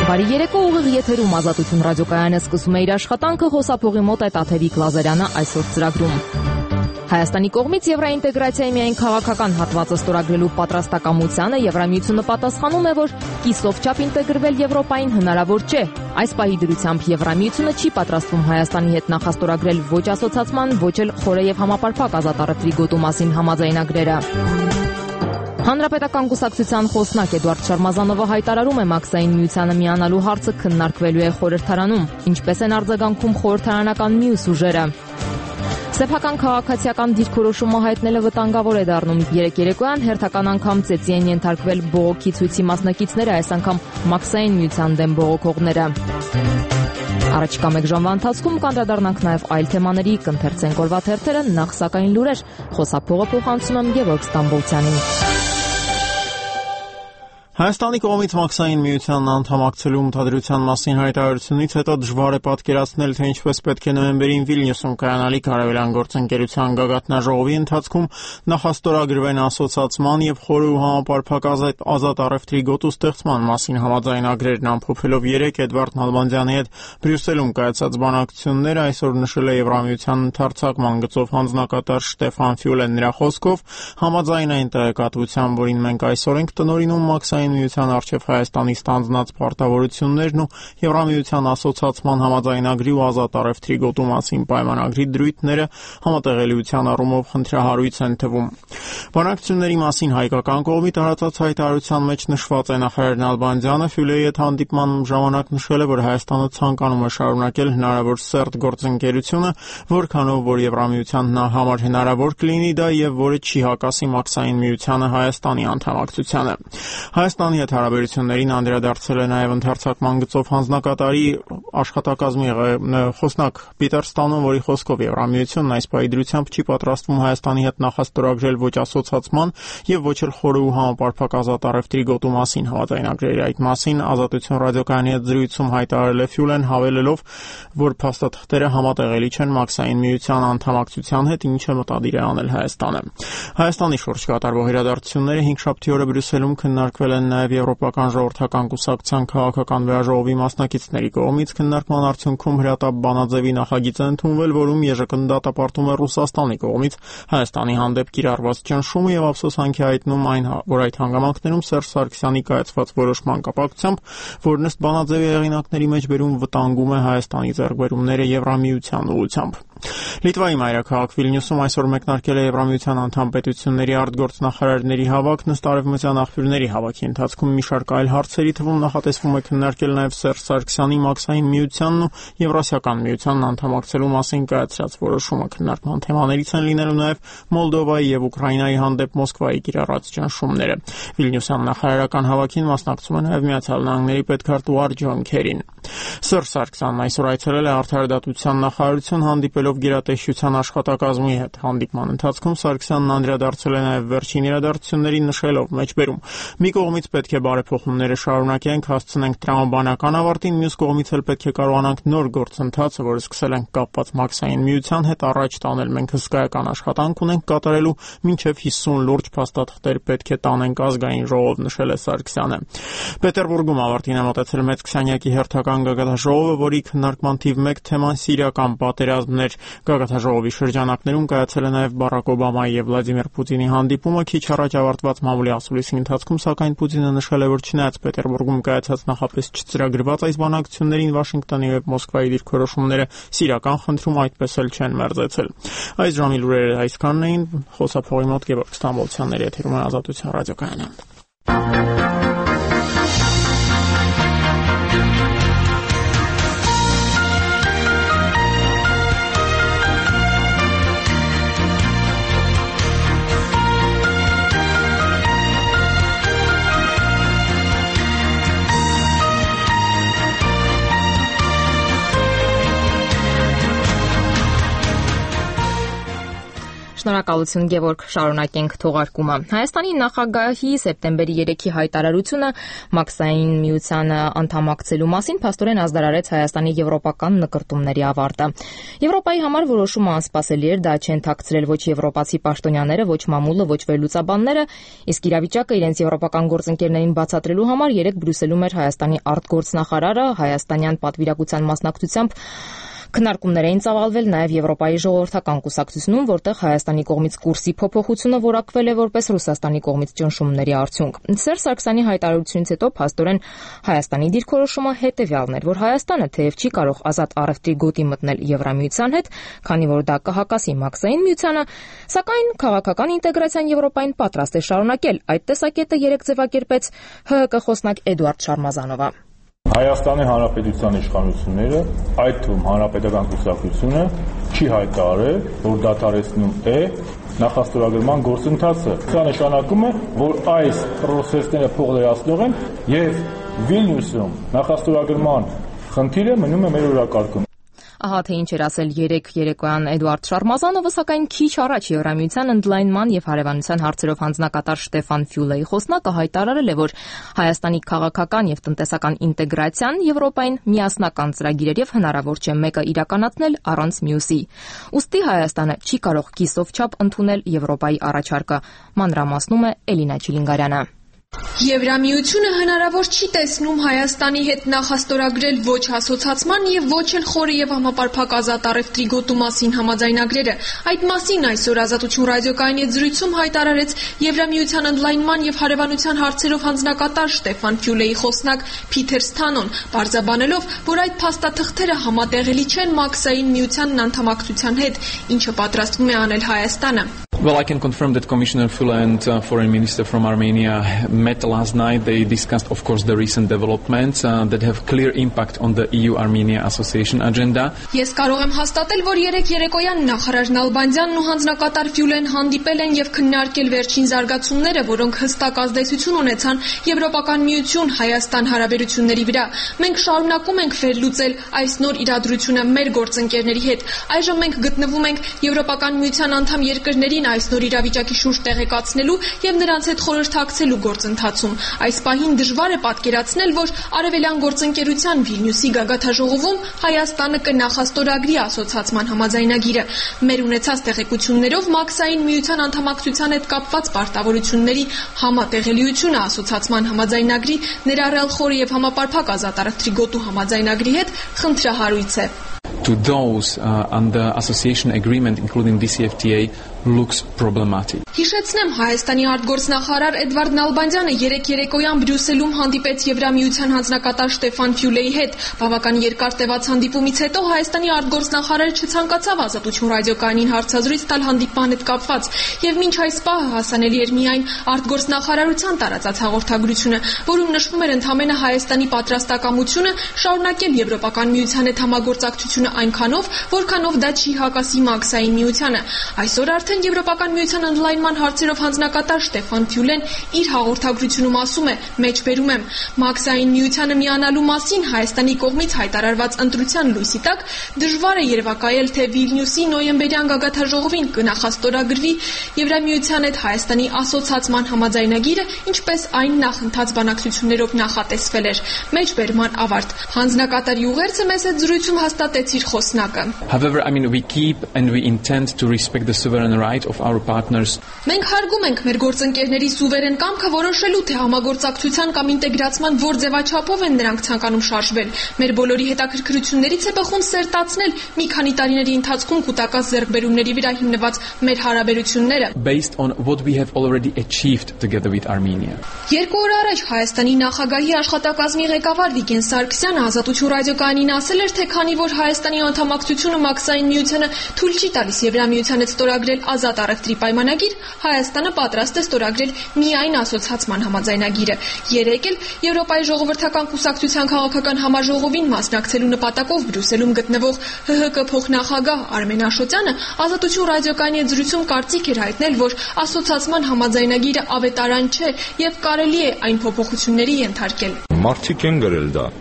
Բարի երեկո, ուղիղ եթերում Ազատություն ռադիոկայանը սկսում է իր աշխատանքը հոսափողի մոտ է Տաթևիկ Լազարյանը այսօր ծրագրում։ Հայաստանի կողմից եվրոինտեգրացիայի միայն քաղաքական հատվածը ստորագրելու պատրաստակամությանը Եվրամիությունը պատասխանում է, որ կիսով չափ ինտեգրվել Եվրոպային հնարավոր չէ։ Այս պահի դրությամբ Եվրամիությունը չի պատրաստվում Հայաստանի հետ նախաստորագրել ոչ ասոցացման, ոչ էլ խորը եւ համապարփակ ազատ առևտրի գոտու մասին համաձայնագրերը։ Հանրապետական կուսակցության խոսնակ Էդուարդ Շարմազանովը հայտարարում է Մաքսային միությանը միանալու հարցը քննարկվելու է խորհրդարանում, ինչպես են արձագանքում խորհրդարանական մյուս ուժերը։ Սեփական քաղաքացիական դիրքորոշումը հայտնելը վտանգավոր է դառնում։ Երեկոյան հերթական անգամ ծեծի են ենթարկվել բողոքի ցույցի մասնակիցները, այս անգամ Մաքսային միության դեմ բողոքողները։ Առաջիկա մեկ ժամվա ընթացքում կանդրադառնանք նաև այլ թեմաների, կընթերցենք օրվա թերթերը, նախ սակայն լուրեր։ Խոսափողը փոխանցում եմ Գևորգ Ստամբոլցյանին։ Հայաստանի կողմից Մաքսային միությանն անդամակցելու մտադրության մասին հայտարարությունից հետո դժվար է պատկերացնել, թե ինչպես պետք է նոյեմբերին Վիլնյուսում կայանալիք արևելյան գործընկերության գագաթնաժողովի ընթացքում նախաստորագրվեն ասոցացման եւ խորը ու համապարփակ ազատ առևտրի գոտու ստեղծման մասին համաձայնագրերն ամփոփելով 3 Էդվարդ Նալբանդյանի հետ Բրյուսելում կայացած բանակցությունները, այսօր նշել է Եվրամիության ընդարձակման գծով հանձնակատար Շտեֆան Ֆյուլեն նրա խոսքով, համաձայնային տեղեկատվությամբ, որին մենք այսօր ենք տնօրինում Մաքսային միության առջև Հայաստանի ստանձնած պարտավորություններն ու Եվրամիության ասոցացման համաձայնագրի ու ազատ առևտրի գոտու մասին պայմանագրի դրույթները համատեղելիության առումով խնդրահարույց են թվում։ Բանակցությունների մասին հայկական կողմի տարածած հայտարարության մեջ նշված է նախարար Նալբանդյանը Ֆյուլեի հետ հանդիպման ժամանակ նշել է, որ Հայաստանը ցանկանում է շարունակել հնարավոր սերտ գործընկերությունը, որքանով որ Եվրամիության համար հնարավոր կլինի դա եւ որը չի հակասի Մաքսային միությանը Հայաստանի անդամակցությանը։ Հայաստանի հետ հարաբերություններին անդրադարձել է նաև ընդարձակման գծով հանձնակատարի աշխատակազմի խոսնակ Պիտեր Ստանոն, որի խոսքով Եվրամիությունն այս պահի դրությամբ չի պատրաստվում Հայաստանի հետ նախաստորագրել ոչ ասոցացման եւ ոչ էլ խորը ու համապարփակ ազատ առևտրի գոտու մասին համաձայնագրերի։ Այդ մասին Ազատություն ռադիոկայանի հետ զրույցում հայտարարել է Ֆյուլեն, հավելելով, որ փաստաթղթերը համատեղելի չեն Մաքսային միության անդամակցության հետ, ինչը մտադիր է անել Հայաստանը։ Հայաստանի շուրջ կատարվող իրադարձությունները 5-շաբթի օրը Բրյուսելում քննարկվել են նաև Եվրոպական ժողովրդական կուսակցության քաղաքական վերաժողովի մասնակիցների կողմից։ Քննարկման արդյունքում հրատապ բանաձևի նախագիծ է ընդունվել, որում ԵԺԿ-ն դատապարտում է Ռուսաստանի կողմից Հայաստանի հանդեպ կիրառված ճնշումը եւ ափսոսանքի հայտնում այն, որ այդ հանգամանքներում Սերժ Սարգսյանի կայացված որոշման կապակցությամբ, որն ըստ բանաձևի հեղինակների մեջ բերում վտանգում է Հայաստանի ձեռքբերումները Եվրամիության ուղղությամբ։ Լիտվայի մայրաքաղաք Վիլնյուսում այսօր մեկնարկել է Եվրամիության անդամ պետությունների արտգործնախարարների հավաք, նստարևմտյան աղբյուրների հավաքի ընթացքում մի շարք այլ հարցերի թվում նախատեսվում է քննարկել նաև Սերժ Սարգսյանի Մաքսային միությանն ու Եվրասիական միությանն անդամակցելու մասին կայացրած որոշումը։ Քննարկման թեմաներից են լինելու նաև Մոլդովայի եւ Ուկրաինայի հանդեպ Մոսկվայի կիրառած ճնշումները։ Վիլնյուսյան նախարարական հավաքին մասնակցում է նաև Միացյալ Նահանգների պետքարտուղար Ջոն Քերին։ Սերժ Սարգսյանն այսօր այցելել է Արդարադատության նախարարություն, հանդիպելով գերատեսչության աշխատակազմի հետ։ Հանդիպման ընթացքում Սարգսյանն անդրադարձել է նաև վերջին իրադարձություններին, նշելով մեջբերում. «Մի կողմից պետք է բարեփոխումները շարունակենք, հասցնենք տրամաբանական ավարտին, մյուս կողմից էլ պետք է կարողանանք նոր գործընթացը, որը սկսել ենք կապված Մաքսային միության հետ, առաջ տանել։ Մենք հսկայական աշխատանք ունենք կատարելու, մինչև 50 լուրջ փաստաթղթեր պետք է տանենք ազգային ժողով», նշել է Սարգսյանը։ Պետերբուրգում ավարտին է մոտեցել մեծ քսանյակի հերթական գագաթնաժողովը, որի քննարկման թիվ 1 թեման սիրիական պատերազմն էր։ Գագաթնաժողովի շրջանակներում կայացել է նաև Բարակ Օբամայի եւ Վլադիմիր Պուտինի հանդիպումը։ Քիչ առաջ ավարտված մամուլի ասուլիսի ընթացքում, սակայն Պուտինը նշել է, որ չնայած Պետերբուրգում կայացած նախապես չծրագրված այս բանակցություններին, Վաշինգտոնի եւ Մոսկվայի դիրքորոշումները սիրիական խնդրում այդպես էլ չեն մերձեցել։ Այս ժամի լուրերը այսքանն էին։ Խոսափողի մոտ Գևորգ Ստամբոլցյանների եթերում է Ազատություն ռադիոկայանը։ Շնորհակալություն Գևորգ, շարունակենք թողարկումը։ Հայաստանի նախագահի սեպտեմբերի 3-ի հայտարարությունը Մաքսային միությանը անդամակցելու մասին փաստորեն ազդարարեց Հայաստանի եվրոպական նկրտումների ավարտը։ Եվրոպայի համար որոշումը անսպասելի էր, դա չեն թաքցրել ոչ եվրոպացի պաշտոնյաները, ոչ մամուլը, ոչ վերլուծաբանները, իսկ իրավիճակը իրենց եվրոպական գործընկերներին բացատրելու համար երեկ Բրյուսելում էր Հայաստանի արտգործնախարարը, հայաստանյան պատվիրակության մասնակցությամբ քննարկումներ էին ծավալվել նաև Եվրոպայի ժողովրդական կուսակցությունում, որտեղ Հայաստանի կողմից կուրսի փոփոխությունը որակվել է որպես Ռուսաստանի կողմից ճնշումների արդյունք։ Սերժ Սարգսյանի հայտարարությունից հետո փաստորեն Հայաստանի դիրքորոշումը հետևյալն էր, որ Հայաստանը թեև չի կարող ազատ առևտրի գոտի մտնել Եվրամիության հետ, քանի որ դա կհակասի Մաքսային միությանը, սակայն քաղաքական ինտեգրացիան Եվրոպային պատրաստ է շարունակել։ Այդ տեսակետը երեկ ձևակերպեց ՀՀԿ խոսնակ Էդուարդ Շարմազանովը։ Հայաստանի Հանրապետության իշխանությունները, այդ թվում Հանրապետական կուսակցությունը, չի հայտարարել, որ դադարեցնում է նախաստորագրման գործընթացը։ Սա նշանակում է, որ այս պրոցեսները փոխլերացնող են եւ Վիլնյուսում նախաստորագրման խնդիրը մնում է մեր օրակարգում։ Ահա թե ինչ էր ասել երեկ երեկոյան Էդուարդ Շարմազանովը, սակայն քիչ առաջ Եվրամիության ընդլայնման եւ հարևանության հարցերով հանձնակատար Շտեֆան Ֆյուլեի խոսնակը հայտարարել է, որ Հայաստանի քաղաքական եւ տնտեսական ինտեգրացիան Եվրոպային միասնական ծրագիր է եւ հնարավոր չէ մեկը իրականացնել առանց մյուսի։ Ուստի Հայաստանը չի կարող կիսով չափ ընդունել Եվրոպայի առաջարկը, մանրամասնում է Էլինա Չիլինգարյանը։ Եվրամիությունը հնարավոր չի տեսնում Հայաստանի հետ նախաստորագրել ոչ ասոցացման եւ ոչ էլ խորը եւ համապարփակ ազատ առևտրի գոտու մասին համաձայնագրերը։ Այդ մասին այսօր Ազատություն ռադիոկայանի հետ զրույցում հայտարարեց Եվրամիության ընդլայնման եւ հարևանության հարցերով հանձնակատար Շտեֆան Ֆյուլեի խոսնակ Փիթեր Սթանոն, բարձաբանելով, որ այդ փաստաթղթերը համատեղելի չեն Մաքսային միությանն անդամակցության հետ, ինչը պատրաստվում է անել Հայաստանը։ Well, I can confirm that Commissioner Füle and Foreign Minister from Armenia met last night. They discussed, of course, the recent developments that have clear impact on the EU-Armenia association agenda. Ես կարող եմ հաստատել, որ երեկ երեկոյան նախարար Նալբանդյանն ու հանձնակատար Ֆյուլեն հանդիպել են եւ քննարկել վերջին զարգացումները, որոնք հստակ ազդեցություն ունեցան Եվրոպական միություն Հայաստան հարաբերությունների վրա։ Մենք շարունակում ենք վերլուծել այս նոր իրադրությունը մեր գործընկերների հետ։ Այժմ մենք գտնվում ենք Եվրոպական միության անդամ երկրներին այս նոր իրավիճակի շուրջ տեղեկացնելու եւ նրանց հետ խորհրդակցելու գործընթացում։ Այս պահին դժվար է պատկերացնել, որ Արևելյան գործընկերության Վիլնյուսի գագաթաժողովում Հայաստանը կնախաստորագրի ասոցացման համաձայնագիրը։ Մեր ունեցած տեղեկություններով Մաքսային միության անդամակցության հետ կապված պարտավորությունների համատեղելիությունը ասոցացման համաձայնագրի, ներառյալ խորը եւ համապարփակ ազատ առևտրի գոտու համաձայնագրի հետ խնդրահարույց է։ To those under association agreement, including DCFTA, looks problematic. Հիշեցնեմ, Հայաստանի արտգործնախարար Էդվարդ Նալբանդյանը երեկ երեկոյան Բրյուսելում հանդիպեց Եվրամիության հանձնակատար Շտեֆան Ֆյուլեի հետ։ Բավական երկար տևած հանդիպումից հետո Հայաստանի արտգործնախարարը չցանկացավ Ազատություն ռադիոկայանին հարցազրույց տալ հանդիպման հետ կապված, եւ մինչ այս պահը հասանելի էր միայն արտգործնախարարության տարածած հաղորդագրությունը, որում նշվում էր ընդհանրապես Հայաստանի պատրաստակամությունը շարունակել Եվրոպական միության հետ համագործակցությունը այնքանով, որքանով դա չի հակասի Մաքսային միությանը։ Այսօր արդեն Եվրոպական միության ընդլայնման հարցերով հանձնակատար Շտեֆան Ֆյուլեն իր հաղորդագրությունում ասում է, մեջբերում եմ, Մաքսային միությանը միանալու մասին Հայաստանի կողմից հայտարարված ընտրության լույսի տակ դժվար է երևակայել, թե Վիլնյուսի նոյեմբերյան գագաթաժողովին կնախաստորագրվի Եվրամիության հետ Հայաստանի ասոցացման համաձայնագիրը, ինչպես այն նախընթաց բանակցություններով նախատեսվել էր։ Մեջբերման ավարտ։ Հանձնակատարի ուղերձը մեզ հետ զրույցում հաստատեց իր խոսնակը։ However, we keep and we intend to respect the sovereign right of our partners. Մենք հարգում ենք մեր գործընկերների սուվերեն կամքը որոշելու, թե համագործակցության կամ ինտեգրացման որ ձևաչափով են նրանք ցանկանում շարժվել։ Մեր բոլորի հետաքրքրություններից է բխում սերտացնել մի քանի տարիների ընթացքում կուտակած ձեռքբերումների վրա հիմնված մեր հարաբերությունները based on what we have already achieved together with Armenia. Երկու օր առաջ Հայաստանի նախագահի աշխատակազմի ղեկավար Վիգեն Սարգսյանը Ազատություն ռադիոկայանին ասել էր, թե քանի որ Հայաստանի անդամակցությունը Մաքսային միությանը թույլ չի տալիս Եվրամիության հետ ստորագրել ազատ առևտրի պայմանագիր, Հայաստանը պատրաստ է ստորագրել միայն ասոցացման համաձայնագիրը։ Երեկ էլ Եվրոպայի ժողովրդական կուսակցության քաղաքական համաժողովին մասնակցելու նպատակով Բրյուսելում գտնվող ՀՀԿ փոխնախագահ Արմեն Աշոտյանը Ազատություն ռադիոկայանի հետ զրույցում կարծիք էր հայտնել, որ ասոցացման համաձայնագիրը ավետարան չէ եւ կարելի է այն փոփոխությունների ենթարկել։ Մարդիկ են գրել դա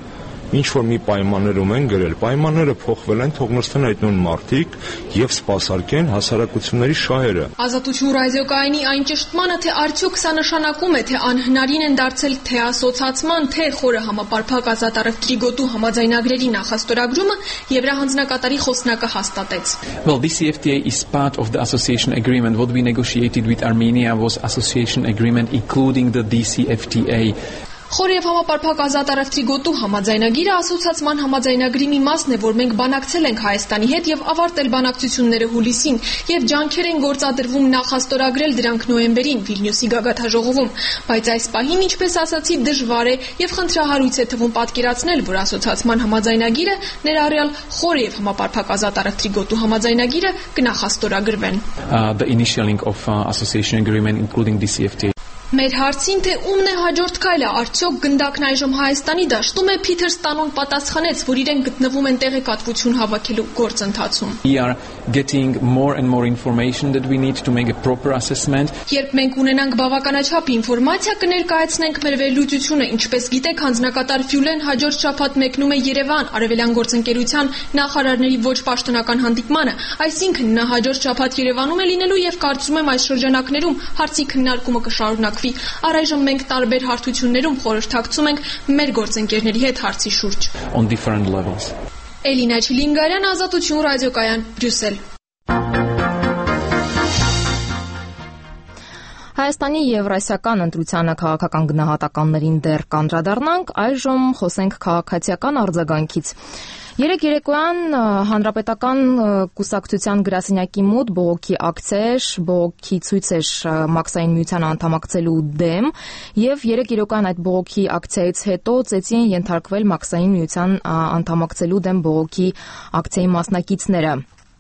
ինչ որ մի պայմաններում են գրել, պայմանները փոխվել են, թող նստեն այդ նույն մարդիկ եւ սպասարկեն հասարակությունների շահերը։ Ազատություն ռադիոկայանի այն ճշտմանը, թե արդյոք սա նշանակում է, թե անհնարին են դարձել թե ասոցացման, թե խորը համապարփակ ազատառևտրի գոտու համաձայնագրերի նախաստորագրումը, Եվրահանձնակատարի խոսնակը հաստատեց. Well, DCFTA is part of the association agreement. What we negotiated with Armenia was association agreement including the DCFTA. Խոր եւ համապարփակ ազատառևտրի գոտու համաձայնագիրը ասոցիացման համաձայնագրի մի մասն է, որ մենք բանակցել ենք Հայաստանի հետ եւ ավարտել բանակցությունները հուլիսին եւ ջանքեր են գործադրվում նախաստորագրել դրանք նոյեմբերին Վիլնյուսի գագաթաժողովում, բայց այս պահին, ինչպես ասացի, դժվար է եւ խնդրահարույց է թվում պատկերացնել, որ ասոցիացման համաձայնագիրը ներառյալ խոր եւ համապարփակ ազատառևտրի գոտու համաձայնագիրը կնախաստորագրվեն. The initialing of association agreement including DCFTA. Մեր հարցին, թե ումն է հաջորդ քայլը, արդյոք գնդակն այժմ Հայաստանի դաշտում է, Փիթեր Ստանոն պատասխանեց, որ իրենք գտնվում են տեղեկատվություն հավաքելու գործընթացում. We are getting more and more information that we need to make a proper assessment. Երբ մենք ունենանք բավականաչափ ինֆորմացիա, կներկայացնենք մեր վերլուծությունը, ինչպես գիտեք, հանձնակատար Ֆյուլեն հաջորդ շաբաթ մեկնում է Երևան Արևելյան գործընկերության նախարարների ոչ պաշտոնական հանդիպմանը, այսինքն նա հաջորդ շաբաթ Երևանում է լինելու եւ կարծում եմ այս շրջանակներում հարցի քննարկումը կշարունակվի. Առայժմ մենք տարբեր հարթություններում խորհրդակցում ենք մեր գործընկերների հետ հարցի շուրջ. On different levels. Էլինա Չիլինգարյան, Ազատություն ռադիոկայան, Բրյուսել. Հայաստանի Եվրասիական ընտրությանը քաղաքական գնահատականներին դեռ կանդրադառնանք, այժմ խոսենք քաղաքացիական արձագանքից. Երեկ երեկոյան Հանրապետական կուսակցության գրասենյակի մոտ բողոքի ակցիա էր, բողոքի ցույց էր Մաքսային միությանը անդամակցելու դեմ, եւ երեկ երեկոյան այդ բողոքի ակցիայից հետո ծեծի են ենթարկվել Մաքսային միության անդամակցելու դեմ բողոքի ակցիայի մասնակիցները.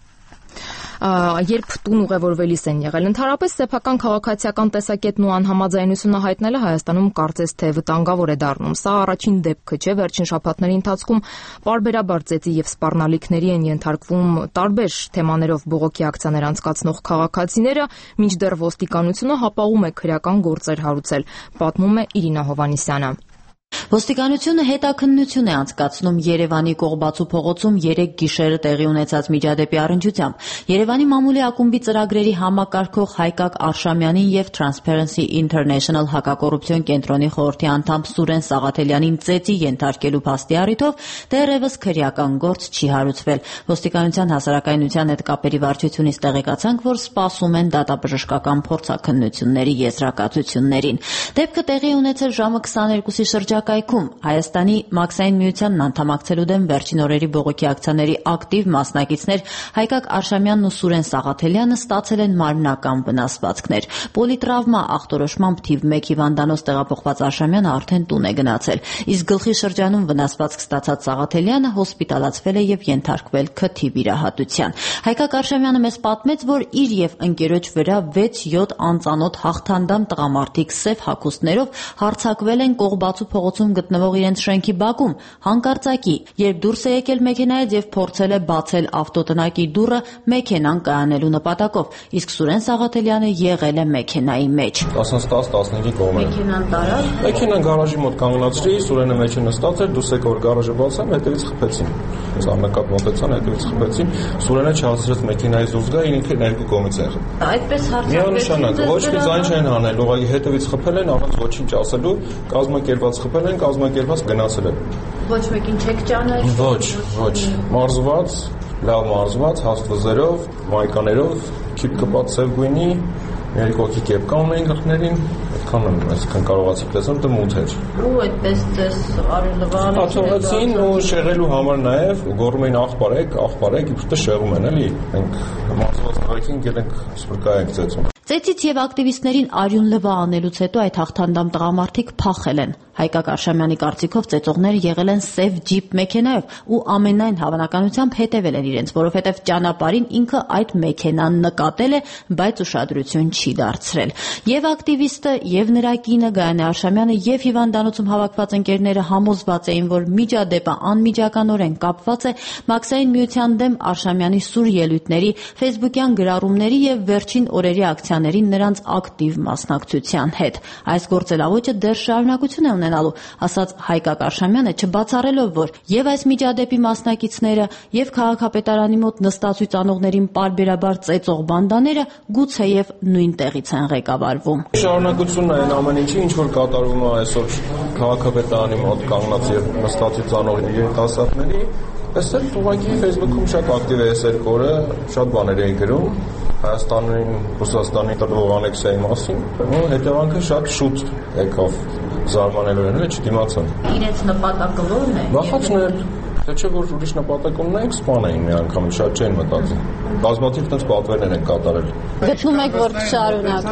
Երբ տուն ուղևորվելիս են եղել. Ընդհանրապես սեփական քաղաքացիական տեսակետն ու անհամաձայնությունը հայտնելը Հայաստանում կարծես թե վտանգավոր է դառնում. Սա առաջին դեպքը չէ, վերջին շաբաթների ընթացքում պարբերաբար ծեծի եւ սպառնալիքների են ենթարկվում տարբեր թեմաներով բողոքի ակցիաներ անցկացնող քաղաքացիները, մինչդեռ ոստիկանությունը հապաղում է քրեական գործեր հարուցել, պատմում է Իրինա Հովանիսյանը. Ոստիկանությունը հետաքննություն է անցկացնում Երևանի Կողբացու փողոցում 3 գիշերը տեղի ունեցած միջադեպի առնչությամբ։ Երևանի մամուլի ակումբի ծրագրերի համակարգող Հայկակ Արշամյանին եւ Transparency International հակակոռուպցիոն կենտրոնի խորհրդի անդամ Սուրեն Սաղաթելյանին ծեծի ենթարկելու փաստի առիթով դեռևս քրեական գործ չի հարուցվել։ Ոստիկանության հասարակայնության հետ կապերի վարչությունից տեղեկացանք, որ սպասում են դատաբժշկական փորձաքննությունների եզրակացություններին։ Դեպքը տեղի ունեցել ժամը 22-ի շրջակայքում Հայաստանի Մաքսային միությանն անդամակցելու դեմ վերջին օրերի բողոքի ակցիաների ակտիվ մասնակիցներ Հայկակ Արշամյանն ու Սուրեն Սաղաթելյանը ստացել են մարմնական վնասվածքներ։ Պոլիտրավմա ախտորոշմամբ թիվ 1 հիվանդանոց տեղափոխված Արշամյանը արդեն տուն է գնացել, իսկ գլխի շրջանում վնասվածք ստացած Սաղաթելյանը հոսպիտալացվել է եւ ենթարկվել քթի վիրահատության։ Հայկակ Արշամյանը մեզ պատմեց, որ իր եւ ընկերոջ վրա 6-7 անծանոթ հաղթանդամ տղամարդիկ սև հագուստներով հարձակվել են Կողբացու փողոցում գտնվող իրենց շենքի բակում, հանկարծակի, երբ դուրս է եկել մեքենայից եւ փորձել է բացել ավտոտնակի դուռը մեքենան կայանելու նպատակով, իսկ Սուրեն Սաղաթելյանը եղել է մեքենայի մեջ։ 10-15-ի կողմը։ Մեքենան տարավ։ Մեքենան գարաժի մոտ կանգնացրի, Սուրենը մեջը նստած էր, դուրս եկավ գարաժը բացեմ, հետևից խփեցին։ Սառնակապ մոտեցան, հետևից խփեցին։ Սուրենը չհասցրեց մեքենայից դուրս գա, ինքը երկու կողմից եղել։ Այդպես հարձակվեցին։ Միանշանակ, ոչ մի ձայն չեն հանել, ուղղակի հետևից խփել են, առանց ոչինչ ասելու, կազմակերպված խփել են, կազմակերպված գնացել են։ Ոչ մեկին չեք ճանել։ Ոչ։ Մարզված, լավ մարզված, հաստ վզերով, մայկաներով, քիփ կպած սև գույնի, երկու հոգի կեպկա ունեին գլխներին, այդքան եմ, այսքան կարողացի տեսնել, դա մութ էր։ Ու այդպես դες արելվան։ Աթողեցին ու շեղելու համար նաև գոռում էին աղբարեք, իբրտե շեղում են, էլի։ Մենք մարզված տղայքին գելենք սպրկայենք ծեծում։ Ծեծից եւ ակտիվիստներին արյուն լվա անելուց հետո այդ հաղթանդամ տղամարդիկ փախել են։ Հայկակ Արշամյանի կարծիքով ծեծողները եղել են սև ջիպ մեքենայով ու ամենայն հավանականությամբ հետևել են իրենց, որովհետև ճանապարհին ինքը այդ մեքենան նկատել է, բայց ուշադրություն չի դարձրել։ Եվ ակտիվիստը, եւ նրա կինը Գայանե Արշամյանը եւ հիվանդանոցում հավաքված ընկերները համոզված էին, որ միջադեպը անմիջականորեն կապված է Մաքսային միության դեմ Արշամյանի սուր ելույթների, ֆեյսբուքյան գրառումների եւ վերջին օրերի ակցիաներին նրանց ակտիվ մասնակցության հետ։ Այս գործելավոճը դեռ շարունակություն է ունենալու, ասաց Հայկակ Արշամյանը, չբացառելով, որ եւ այս միջադեպի մասնակիցները եւ քաղաքապետարանի մոտ նստածույց անողներին պարբերաբար ծեծող բանդաները գուցեև նույն տեղից են ղեկավարվում։ Շարունակությունն է այն ամեն ինչի, ինչ որ կատարվում է այսօր քաղաքապետարանի մոտ կանգնած եւ նստածույց անող երիտասարդների, այս էլ ուղղակի Facebook-ում շատ ակտիվ է այս երկու օրը, շատ բաներ էին գրում Հայաստանին, Ռուսաստանի տրվող անեքսիայի մասին, ու հետևանքը շատ շուտ եկավ զարմանալու են, չդիմացան։ Իրենց նպատակը ո՞րն է։ Վախեցնել, թե չէ որ ուրիշ նպատակ ունենայինք սպանեին մի անգամ, շատ չէին մտածում։ Բազմաթիվ տենց պատվերներ են կատարել։ Գտնում եք, որ շարունակ։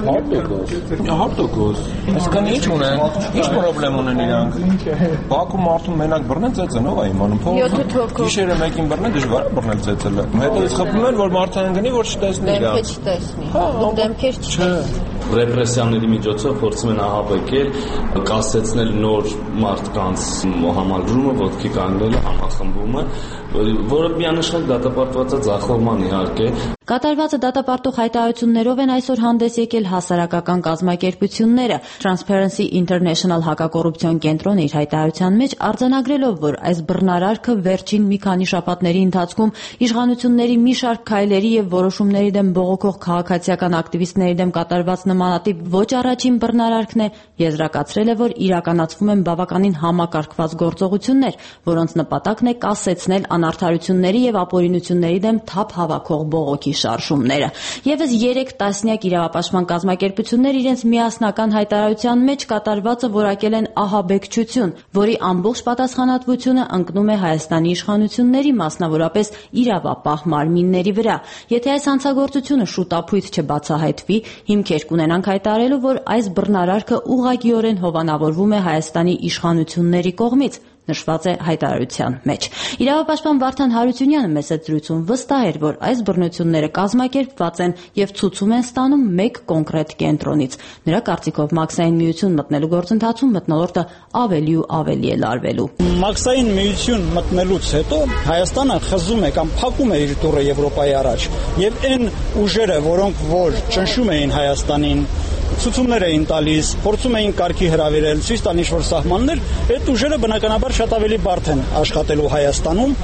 100%։ Այսքան ինչ ունեն, ինչ խնդրեմ ունեն իրանք։ Բաքում մարդուն մենակ բռնեն ծեծեն, ով է իմանում, փող։ Գիշերը մեկին բռնեն, դժվար է բռնել ծեծելը։ Հետո իսկ խփում են, որ մարդը անգնի, որ չտեսնի իրան։ Դեմքեր չտեսնի։ Դեմքեր չտեսնի։ Ռեպրեսիաների միջոցով փորձում են ահաբեկել, կասեցնել նոր մարդկանց համալրումը, ոտքի կանգնելը, համախմբումը, որը միանշանակ դատապարտված է ձախողման իհարկե։ Կատարվածը դատապարտող հայտարարություններով են այսօր հանդես եկել հասարակական կազմակերպությունները։ Transparency International հակակոռուպցիոն կենտրոնը իր հայտարարության մեջ արձանագրելով, որ այս բռնարարքը վերջին մի քանի շաբաթների ընթացքում իշխանությունների մի շարք քայլերի եւ որոշումների դեմ բողոքող քաղաքացիական ակտիվիստների դեմ կատարված նմանատիպ ոչ առաջին բռնարարքն է, եզրակացրել է, որ իրականացվում են բավականին համակարգված գործողություններ, որոնց նպատակն է կասեցնել անարդարությունների եւ ապօրինությունների դեմ թափ հավաքող բողոքի շարժումները։ Եվս 3 տասնյակ իրավապաշտպան կազմակերպություններ իրենց միասնական հայտարարության մեջ կատարվածը որակել են ահաբեկչություն, որի ամբողջ պատասխանատվությունը ընկնում է Հայաստանի իշխանությունների, մասնավորապես իրավապահ մարմինների վրա։ Եթե այս հանցագործությունը շուտապույտ չբացահայտվի, հիմքեր կունենանք հայտարարելու, որ այս բռնարարքը ուղղակիորեն հովանավորվում է Հայաստանի իշխանությունների կողմից, նշված է հայտարարության մեջ։ Իրավապաշտպան Վարդան Հարությունյանը մեծ զրույցում վստահ էր, որ այս բռնությունները կազմակերպված են եւ ցուցում են ստանում մեկ կոնկրետ կենտրոնից։ Նրա կարծիքով մաքսային միություն մտնելու գործընթացում մթնոլորտը ավելի ու ավելի է լարվելու։ Մաքսային միություն մտնելուց հետո Հայաստանը խզում է կամ փակում է իր դուռը Եվրոպայի առաջ, եւ այն ուժերը, որոնք որ ճնշում էին Հայաստանին, ցուցումներ էին տալիս, փորձում էին կարգի հրավիրել, ցույց տալ ինչ-որ սահմաններ, այդ ուժերը բնականաբար շատ ավելի բարդ են աշխատելու Հայաստանում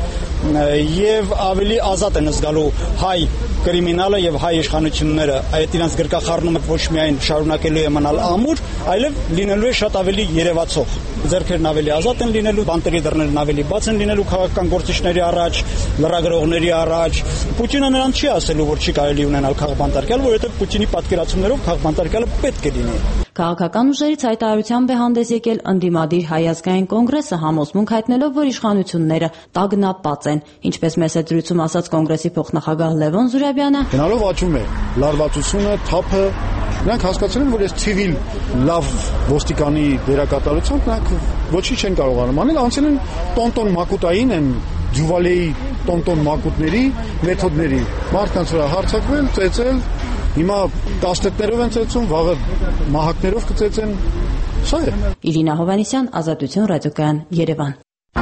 եւ ավելի ազատ են զգալու հայ կրիմինալը եւ հայ իշխանությունները այդ իրենց գրկախառնումը ոչ միայն շարունակելու է մնալ ամուր, այլև լինելու է շատ ավելի երևացող։ Ձեռքերն ավելի ազատ են լինելու, բանտերի դռներն ավելի բաց են լինելու քաղաքական գործիչների առաջ, լրագրողների առաջ։ Պուտինը նրան չի ասելու, որ չի կարելի ունենալ քաղբանտարկյալ, որովհետեւ Պուտինի պատկերացումներով քաղբանտարկյալը պետք է լինի։ Քաղաքական ուժերից հայտարարությամբ է հանդես եկել ընդդիմադիր Հայ ազգային կոնգրեսը, համոզմունք հայտնելով, որ իշխանությունները տագնապած են, ինչպես մեծ զրույցում ասաց կոնգրեսի փոխնախագահ Լևոն Զուրաբյանը։ Գնալով աճում է լարվածությունը, թափը, նրանք հասկացել են, որ այս ցիվիլ լավ ոստիկանի դերակատարությամբ նրանք ոչինչ չեն կարողանում անել, անցել են տոնտոն մակուտային են Ջուվալեի տոնտոն մակուտների մեթոդների, մարդկանց վրա հարձակվել, ծեծել, հիմա կաստետներով են ծեծում, վաղը մահակներով կծեծեն, սա է։ Իրինա Հովանեսյան, Ազատություն ռադիոկայան, Երևան։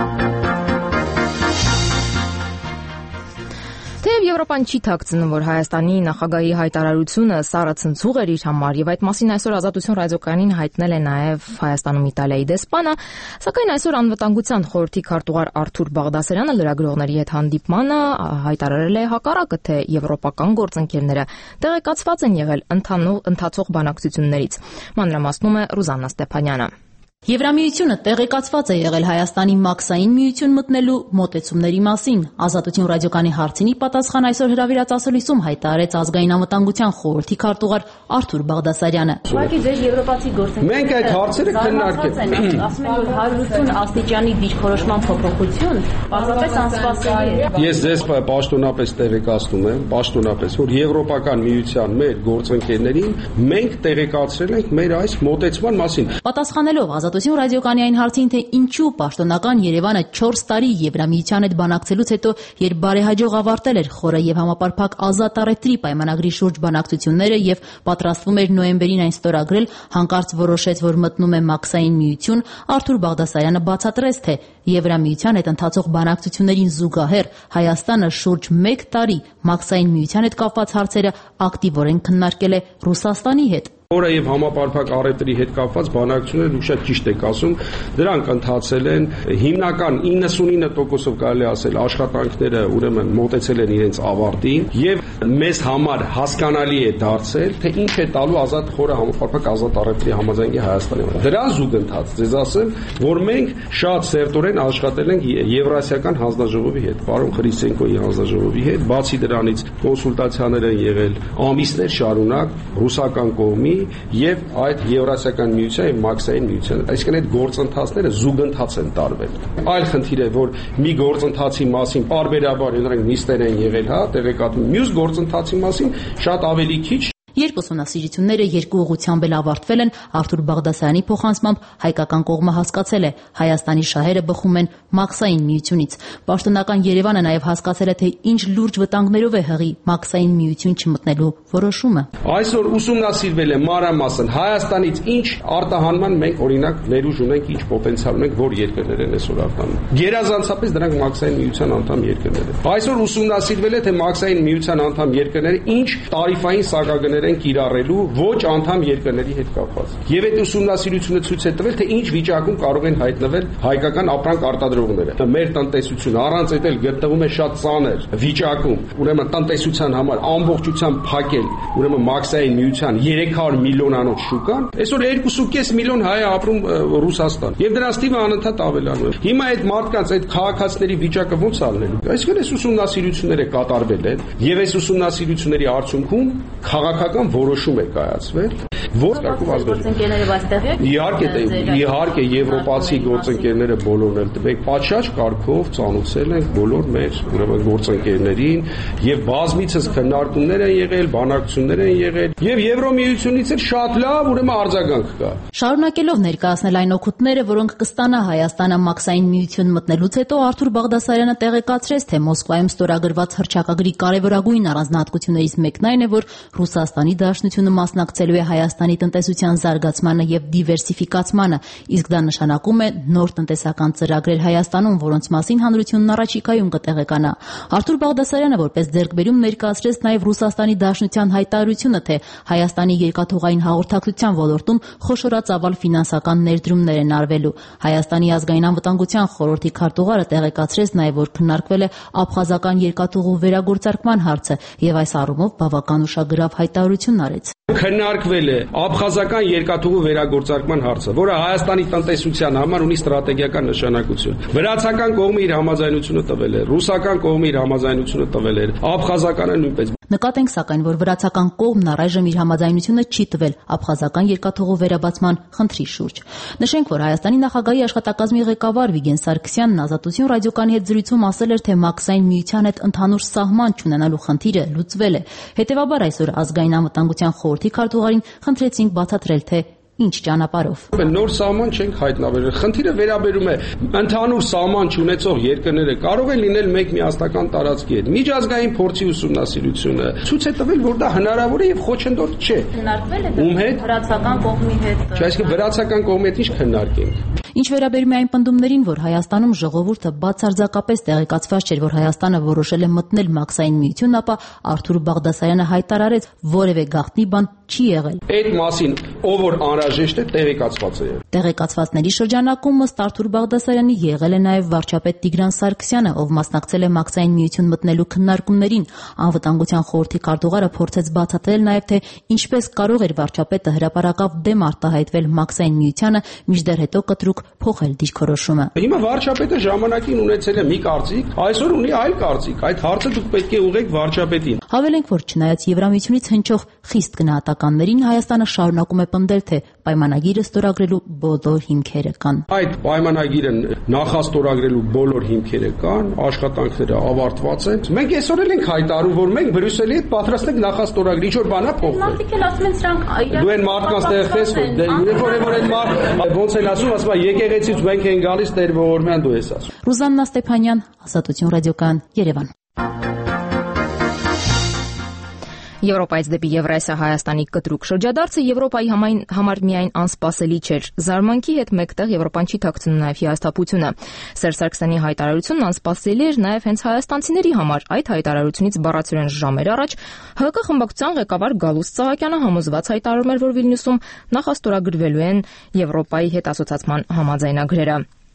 Թեև Եվրոպան չի թաքցնում, որ Հայաստանի նախագահի հայտարարությունը սառը ցնցուղ էր իր համար, եւ այդ մասին այսօր Ազատություն ռադիոկայանին հայտնել է նաեւ Հայաստանում Իտալիայի դեսպանը, սակայն այսօր անվտանգության խորհրդի քարտուղար Արթուր Բաղդասարյանը լրագրողների հետ հանդիպմանը հայտարարել է հակառակը, թե եվրոպական գործընկերները տեղեկացված են եղել ընթացող բանակցություններից։ Մանրամասնում է Ռուզաննա Ստեփանյանը։ Եվրամիությունը տեղեկացված է եղել Հայաստանի մաքսային միություն մտնելու մոտեցումների մասին։ Ազատություն ռադիոկանի հարցինի պատասխան այսօր հրավիրած ասուլիսում հայտարարեց ազգային անվտանգության խորհրդի քարտուղար Արթուր Բաղդասարյանը։ Ուղղակի ձեր եվրոպացի գործընկերները մենք այդ հարցերը քննարկել ասում են, որ 180 աստիճանի դիրքորոշման փոփոխություն պարզապես անսպասելի է։ Ես ձեզ պաշտոնապես տեղեկացնում եմ, որ Եվրոպական միության մեր գործընկերներին մենք տեղեկացրել ենք մեր այս մոտեցման մասին։ Պատասխանելով Ազատություն ռադիոկանի այն հարցին, թե ինչու պաշտոնական Երևանը 4 տարի Եվրամիության հետ բանակցելուց հետո, երբ բարեհաջող ավարտել էր խորը եւ համապարփակ ազատ առևտրի պայմանագրի շուրջ բանակցությունները եւ պատրաստվում էր նոյեմբերին այն ստորագրել, հանկարծ որոշեց, որ մտնում է մաքսային միություն, Արթուր Բաղդասարյանը բացատրեց, թե Եվրամիության հետ ընթացող բանակցություններին զուգահեռ Հայաստանը շուրջ 1 տարի մաքսային միության հետ կապված հարցերը ակտիվորեն քննարկել է Ռուսաստանի հետ։ Օրը եւ համապարփակ առևտրի հետ կապված բանակցությունները դուք շատ ճիշտ եք ասում, դրանք ընթացել են հիմնական 99%-ով կարելի ասել աշխատանքները ուրեմն մոտեցել են իրենց ավարտին եւ մեզ համար հասկանալի է դարձել, թե ինչ է տալու ազատ խորը համապարփակ ազատ առևտրի համաձայնքի Հայաստանի վրա։ Դրան զուգընթաց ձեզ ասեմ, որ մենք շատ սերտորեն աշխատել ենք Եվրասիական հանձնաժողովի հետ, պարոն Խրիսենկոյի հանձնաժողովի հետ, բացի դրանից կոնսուլտացիաներ են եղել ամիսներ շարունակ ռուսական կողմի եւ այդ Եվրասիական միության եւ Մաքսային միության։ Այսինքն այդ գործընթացները զուգընթաց են տարվել։ Այլ խնդիր է, որ մի գործընթացի մասին պարբերաբար նրանք նիստեր են եղել, տեղեկատվություն, մյուս գործընթացի մասին շատ ավելի քիչ։ Երբ ուսումնասիրությունները երկու ուղղությամբ էլ ավարտվել են, Արթուր Բաղդասարյանի փոխանցմամբ հայկական կողմը հասկացել է Հայաստանի շահերը բխում են Մաքսային միությունից։ Պաշտոնական Երևանը նաև հասկացել է, թե ինչ լուրջ վտանգներով է հղի Մաքսային միություն չմտնելու որոշումը։ Այսօր ուսումնասիրվել է մանրամասն Հայաստանից ինչ արտահանման մենք օրինակ ներուժ ունենք, ինչ պոտենցիալ ունենք, որ երկրներ են այսօր արտահանում։ Գերազանցապես դրանք Մաքսային միության անդամ երկրներ են։ Այսօր ուսումնասիրվել է, թե Մաքսային միության անդամ երկրները ինչ տարիֆային սակագներ են կիրառելու ոչ անդամ երկրների հետ կապված։ Եվ այդ ուսումնասիրությունը ցույց է տվել, թե ինչ վիճակում կարող են հայտնվել հայկական ապրանք արտադրողները։ Մեր տնտեսությունը առանց այդ էլ գտնվում է շատ ծանր վիճակում։ Ուրեմն տնտեսության համար ամբողջությամբ փակել, ուրեմն Մաքսային միության 300 միլիոնանոց շուկան, այսօր 2.5 միլիոն հայ ապրում Ռուսաստան։ Եվ դրանց թիվը անընդհատ ավելանում է։ Հիմա այդ մարդկանց այդ քաղաքացիների վիճակը ո՞նց ալնելու։ Այսինքն այս ուսումնասիրությունները կատարվել են եւ այս ուսումնասիրությունների արդյունքում քաղաքական որոշում է կայացվել, որ գործընկերները այստեղ իհարկե եվրոպացի գործընկերները բոլորն էլ տվեք պատշաճ կարգով ծանոթացել են բոլոր մեր ուրեմն գործընկերներին եւ բազմիցս քննարկումներ են եղել, բանակցություններ են եղել եւ Եվրոմիությունից էլ շատ լավ ուրեմն արձագանք կա։ Շարունակելով ներկայացնել այն օգուտները, որոնք կստանա Հայաստանը Մաքսային միություն մտնելուց հետո, Արթուր Բաղդասարյանը տեղեկացրեց, թե Մոսկվայում ստորագրված հռչակագրի կարևորագույն առանձնահատկություններից մեկն այն է, որ Ռուսաստանի Դաշնությունը մասնակցելու է Հայաստանի տնտեսության զարգացմանը եւ դիվերսիֆիկացմանը, իսկ դա նշանակում է նոր տնտեսական ծրագրեր Հայաստանում, որոնց մասին հանրությունն առաջիկայում կտեղեկանա։ Արթուր Բաղդասարյանը որպես ձեռքբերում ներկայացրեց նաեւ Ռուսաստանի Դաշնության հայտարարությունը, թե Հայաստանի երկաթուղային հաղորդակցության ոլորտում խոշորածավալ ֆինանսական ներդրումներ են արվելու։ Հայաստանի ազգային անվտանգության խորհրդի քարտուղարը տեղեկացրեց նաեւ, որ քննարկվել է աբխազական երկաթուղու վերագործարկման հարցը եւ այս առումով բավական ուշագրավ հայտարարություն արեց։ Քննարկվել է աբխազական երկաթուղու վերագործարկման հարցը, որը Հայաստանի տնտեսության համար ունի ստրատեգիական նշանակություն։ Վրացական կողմը իր համաձայնությունը տվել է, ռուսական կողմը իր համաձայնությունը տվել է, աբխազականը նույնպես։ Նկատենք սակայն, որ վրացական կողմն առայժմ իր համաձայնությունը չի տվել աբխազական երկաթուղու վերաբացման խնդրի շուրջ։ Նշենք, որ Հայաստանի նախագահի աշխատակազմի ղեկավար Վիգեն Սարգսյանն Ազատություն ռադիոկայանի հետ զրույցում ասել էր, թե Մաքսային միության հետ ընդհանուր սահման չունենալու խնդիրը լուծվել է։ Հետևաբար այսօր ազգային անվտանգության խորհրդի քարտուղարին խնդրեցինք բացատրել, թե ինչ ճանապարհով։ Նոր սահման չենք հայտնաբերել։ Խնդիրը վերաբերում է ընդհանուր սահման չունեցող երկրները կարող են լինել մեկ միասնական տարածքի հետ։ Միջազգային փորձի ուսումնասիրությունը ցույց է տվել, որ դա հնարավոր է եւ խոչընդոտ չէ։ Քննարկվել է ում հետ։ Վրացական կողմի հետ։ Չէ, այսինքն վրացական կողմի հետ ինչ քննարկենք։ Ինչ վերաբերում է այն պնդումներին, որ Հայաստանում ժողովուրդը բացարձակապես տեղեկացված չէր, որ Հայաստանը որոշել է մտնել Մաքսային միություն, ապա Արթուր Բաղդասարյանը հայտարարեց, որևէ գաղտնի բան չի եղել։ Այդ մասին ով որ անհրաժեշտ է տեղեկացված է։ Տեղեկացվածների շրջանակում ըստ Արթուր Բաղդասարյանի եղել է նաև վարչապետ Տիգրան Սարգսյանը, ով մասնակցել է Մաքսային միություն մտնելու քննարկումներին։ Անվտանգության խորհրդի քարտուղարը փորձեց բացատրել նաև, թե ինչպես կարող էր վարչապետը հրապարակավ դեմ արտահայտվել Մաքսային միությանը, մինչդեռ հետո կտրուկ փոխել դիրքորոշումը։ Հիմա վարչապետը ժամանակին ունեցել է մի կարծիք, այսօր ունի այլ կարծիք։ Այդ հարցը դուք պետք է ուղղեք վարչապետին։ Հավելենք, որ չնայած Եվրամիությունից հնչող խիստ գնահատականներին, Հայաստանը շարունակում է պնդել, թե պայմանագիրը ստորագրելու բոլոր հիմքերը կան։ Այդ պայմանագիրը նախաստորագրելու բոլոր հիմքերը կան, աշխատանքները ավարտված են։ Մենք այսօր էլ ենք հայտարարում, որ մենք Բրյուսելի հետ պատրաստ ենք նախաստորագրել, ինչ որ բանա փոխվել։ Մարդիկ էլ ասում են սրանք դու են մարդկանց տեղպես, երբ որ այն մարդ ոնց են ասում, եկեղեցից մենք ենք գալիս, Տեր ողորմյան դու ես ասում։ Ռուզաննա Ստեփանյան, Ազատություն ռադիոկայան, Երևան։ Եվրոպայից դեպի Եվրասիա Հայաստանի կտրուկ շրջադարձը Եվրոպայի համար միայն անսպասելի չէր։ Զարմանքի հետ մեկտեղ Եվրոպան չի թաքցնում նաև հիասթափությունը։ Սերժ Սարգսյանի հայտարարությունն անսպասելի էր նաև հենց հայաստանցիների համար։ Այդ հայտարարությունից բառացիորեն ժամեր առաջ ՀԿ խմբակցության ղեկավար Գալուստ Սահակյանը համոզված հայտարարում էր, որ Վիլնյուսում նախաստորագրվելու են Եվրոպայի հետ ասոցացման համաձայնագրերը։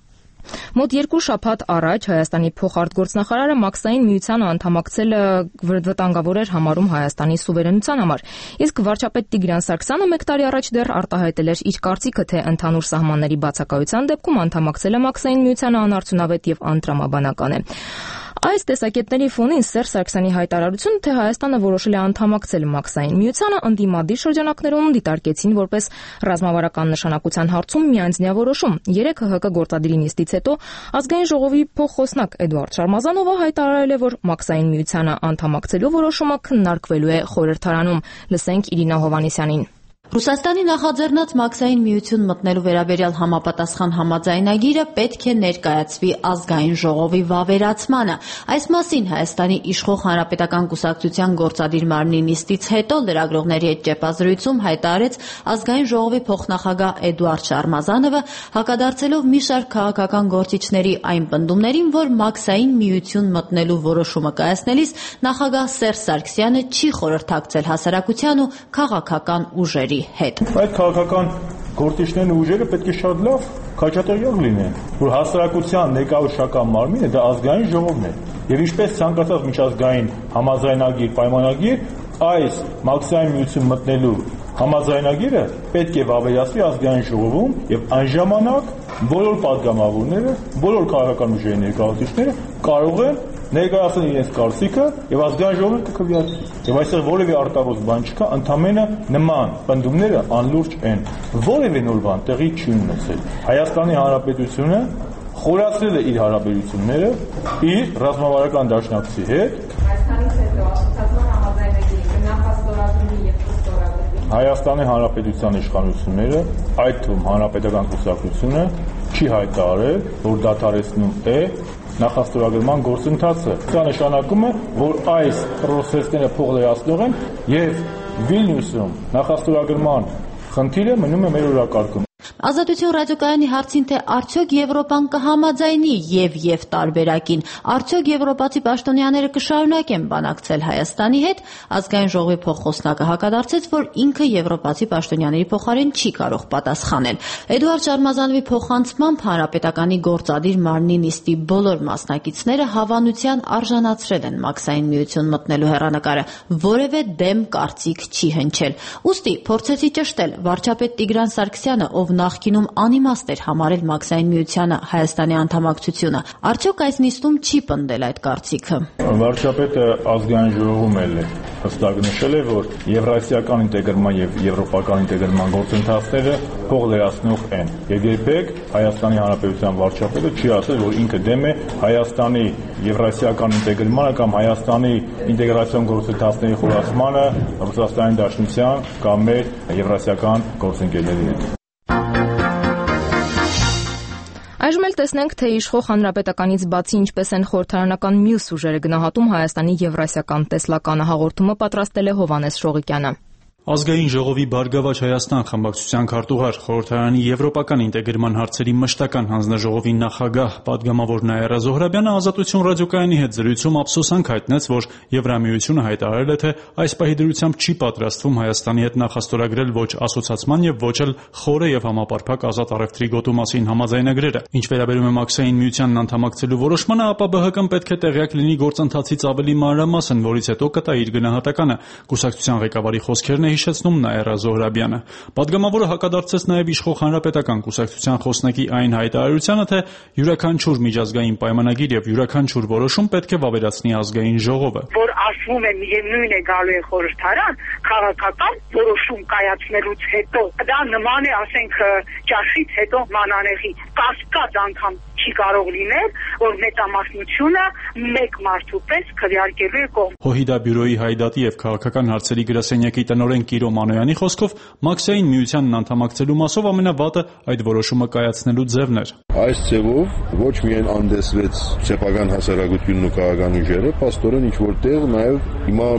Մոտ 2 շաբաթ առաջ Հայաստանի փոխարտգործնախարարը Մաքսային միությանը անդամակցելը վտանգավոր էր համարում Հայաստանի սուվերենության համար, իսկ վարչապետ Տիգրան Սարգսյանը 1 տարի առաջ դեռ արտահայտել էր իր կարծիքը, թե ընդհանուր սահմանների բացակայության դեպքում անդամակցելը Մաքսային միությանը անարդյունավետ եւ անտրամաբանական է։ Այս տեսակետների ֆոնին Սերժ Սարգսյանի հայտարարությունը, թե Հայաստանը որոշել է անդամակցել Մաքսային միությանը, ընդդիմադիր շրջանակներում դիտարկեցին որպես ռազմավարական նշանակության հարցում միանձնյա որոշում։ 3 ՀՀԿ գործադիրի նիստից հետո Ազգային ժողովի փոխխոսնակ Էդուարդ Շարմազանովը հայտարարել է, որ Մաքսային միությանը անդամակցելու որոշումը քննարկվելու է խորհրդարանում։ Լսենք Իրինա Հովհաննիսյանին։ Ռուսաստանի նախաձեռնած Մաքսային միություն մտնելու վերաբերյալ համապատասխան համաձայնագիրը պետք է ներկայացվի Ազգային ժողովի վավերացմանը։ Այս մասին Հայաստանի իշխող Հանրապետական կուսակցության գործադիր մարմնի նիստից հետո լրագրողների հետ ճեպազրույցում հայտարարեց Ազգային ժողովի փոխնախագահ Էդուարդ Շարմազանովը, հակադարձելով մի շարք քաղաքական գործիչների այն պնդումներին, որ Մաքսային միություն մտնելու որոշումը կայացնելիս նախագահ Սերժ Սարգսյանը չի խորհրդակցել հասարակության ու քաղաքական ուժերի հետ։ Այդ քաղաքական գործիչներն ու ուժերը պետք է շատ լավ քաջատեղյակ լինեն, որ հասարակության ներկայացական մարմինը դա Ազգային ժողովն է։ Եվ ինչպես ցանկացած միջազգային համաձայնագիր, պայմանագիր, այս Մաքսային միություն մտնելու համաձայնագիրը պետք է վավերացվի Ազգային ժողովում եւ այն ժամանակ բոլոր падգամավորները, բոլոր քաղաքական ուժերի ներկայացուցիչները կարող են ներկայացնել իրենց կարծիքը եւ Ազգային ժողովը կքվեարկի։ Եվ այստեղ որևէ արտարոց բան չկա, ընդամենը նման պնդումները անլուրջ են։ Որևէ նոր բան տեղի չի ունեցել։ Հայաստանի Հանրապետությունը խորացրել է իր հարաբերությունները իր ռազմավարական դաշնակցի հետ։ Հայաստանից հետո ասոցիացիոն համաձայնագիրը նախաստորագրվի եւ ստորագրվի։ Հայաստանի Հանրապետության իշխանությունները, այդ թվում Հանրապետական կուսակցությունը, չի հայտարարել, որ դադարեցնում է նախաստորագրման գործընթացը։ Սա նշանակում է, որ այս process-ները փոխլայացնող են եւ Վիլնյուսում նախաստորագրման խնդիրը մնում է մեր օրակարգում։ Ազատություն ռադիոկայանի հարցին, թե արդյոք Եվրոպան կհամաձայնի եւ տարբերակին, արդյոք եվրոպացի պաշտոնյաները կշարունակեն բանակցել Հայաստանի հետ, Ազգային ժողովի փոխխոսնակը հակադարձեց, որ ինքը եվրոպացի պաշտոնյաների փոխարեն չի կարող պատասխանել։ Էդուարդ Շարմազանովի փոխանցմամբ Հանրապետականի գործադիր մարմնի նիստի բոլոր մասնակիցները հավանության արժանացրել են Մաքսային միություն մտնելու հեռանկարը, որևէ դեմ կարծիք չի հնչել։ Ուստի փորձեցի ճշտել վարչապետ Տիգրան Սարգսյանը, ով նախկինում անիմաստ էր համարել Մաքսային միությանը Հայաստանի անդամակցությունը, արդյոք այս նիստում չի պնդել այդ կարծիքը։ Վարչապետը Ազգային ժողովում էլ հստակ նշել է, որ եվրասիական ինտեգրման եւ եվրոպական ինտեգրման գործընթացները փոխլայացնող են։ Եվ երբեք Հայաստանի Հանրապետության վարչապետը չի ասել, որ ինքը դեմ է Հայաստանի եվրասիական ինտեգրմանը կամ Հայաստանի ինտեգրացիոն գործընթացների խորացմանը Ռուսաստանի Դաշնության կամ մեր եվրասիական գործընկերների հետ։ Այժմ էլ տեսնենք, թե իշխող Հանրապետականից բացի ինչպես են խորհրդարանական մյուս ուժերը գնահատում Հայաստանի եվրասիական տեսլականը, հաղորդումը պատրաստել է Հովհաննես Շողիկյանը։ Ազգային ժողովի Բարգավաճ Հայաստան խմբակցության քարտուղար, խորհրդարանի եվրոպական ինտեգրման հարցերի մշտական հանձնաժողովի նախագահ պատգամավոր Նաիրա Զոհրաբյանը Ազատություն ռադիոկայանի հետ զրույցում ափսոսանք հայտնեց, որ Եվրամիությունը հայտարարել է, թե այս պահի դրությամբ չի պատրաստվում Հայաստանի հետ նախաստորագրել ոչ ասոցիացման եւ ոչ էլ խորը եւ համապարփակ ազատ առևտրի գոտու մասին համաձայնագրերը։ Ինչ վերաբերում է Մաքսային միությանն անդամակցելու որոշմանը, ապա ԲՀԿ-ն պետք է տեղյակ լինի գործընթացից ավելի մանրամասն, որից հետո կտա իր գնահատականը։ Կուսակցության ղեկավարի խոսքերն հիշեցնում Նաիրա Զոհրաբյանը։ Պատգամավորը հակադարձեց նաև իշխող Հանրապետական կուսակցության խոսնակի այն հայտարարությանը, թե յուրաքանչյուր միջազգային պայմանագիր եւ յուրաքանչյուր որոշում պետք է վավերացնի Ազգային ժողովը։ Որ ասվում է միևնույն է գալու է խորհրդարան, քաղաքական որոշում կայացնելուց հետո դա նման է, ասենք, ճաշից հետո մանանեխի, կասկած անգամ չի կարող լինել, որ մեծամասնությունը մեկ մարդու պես քվեարկելու է կողմ։ ՀՅԴ բյուրոյի հայդատի եւ քաղաքական հարցերի գրասենյակի տնօրեն Կիրո Մանոյանի խոսքով Մաքսային միությանն անդամակցելու մասով ամենավատը այդ որոշումը կայացնելու ձևն էր։ Այս ձևով ոչ միայն անդեսվեց սեփական հասարակությունն ու քաղաքական ուժերը, պաստորեն ինչ որտեղ նաև հիմա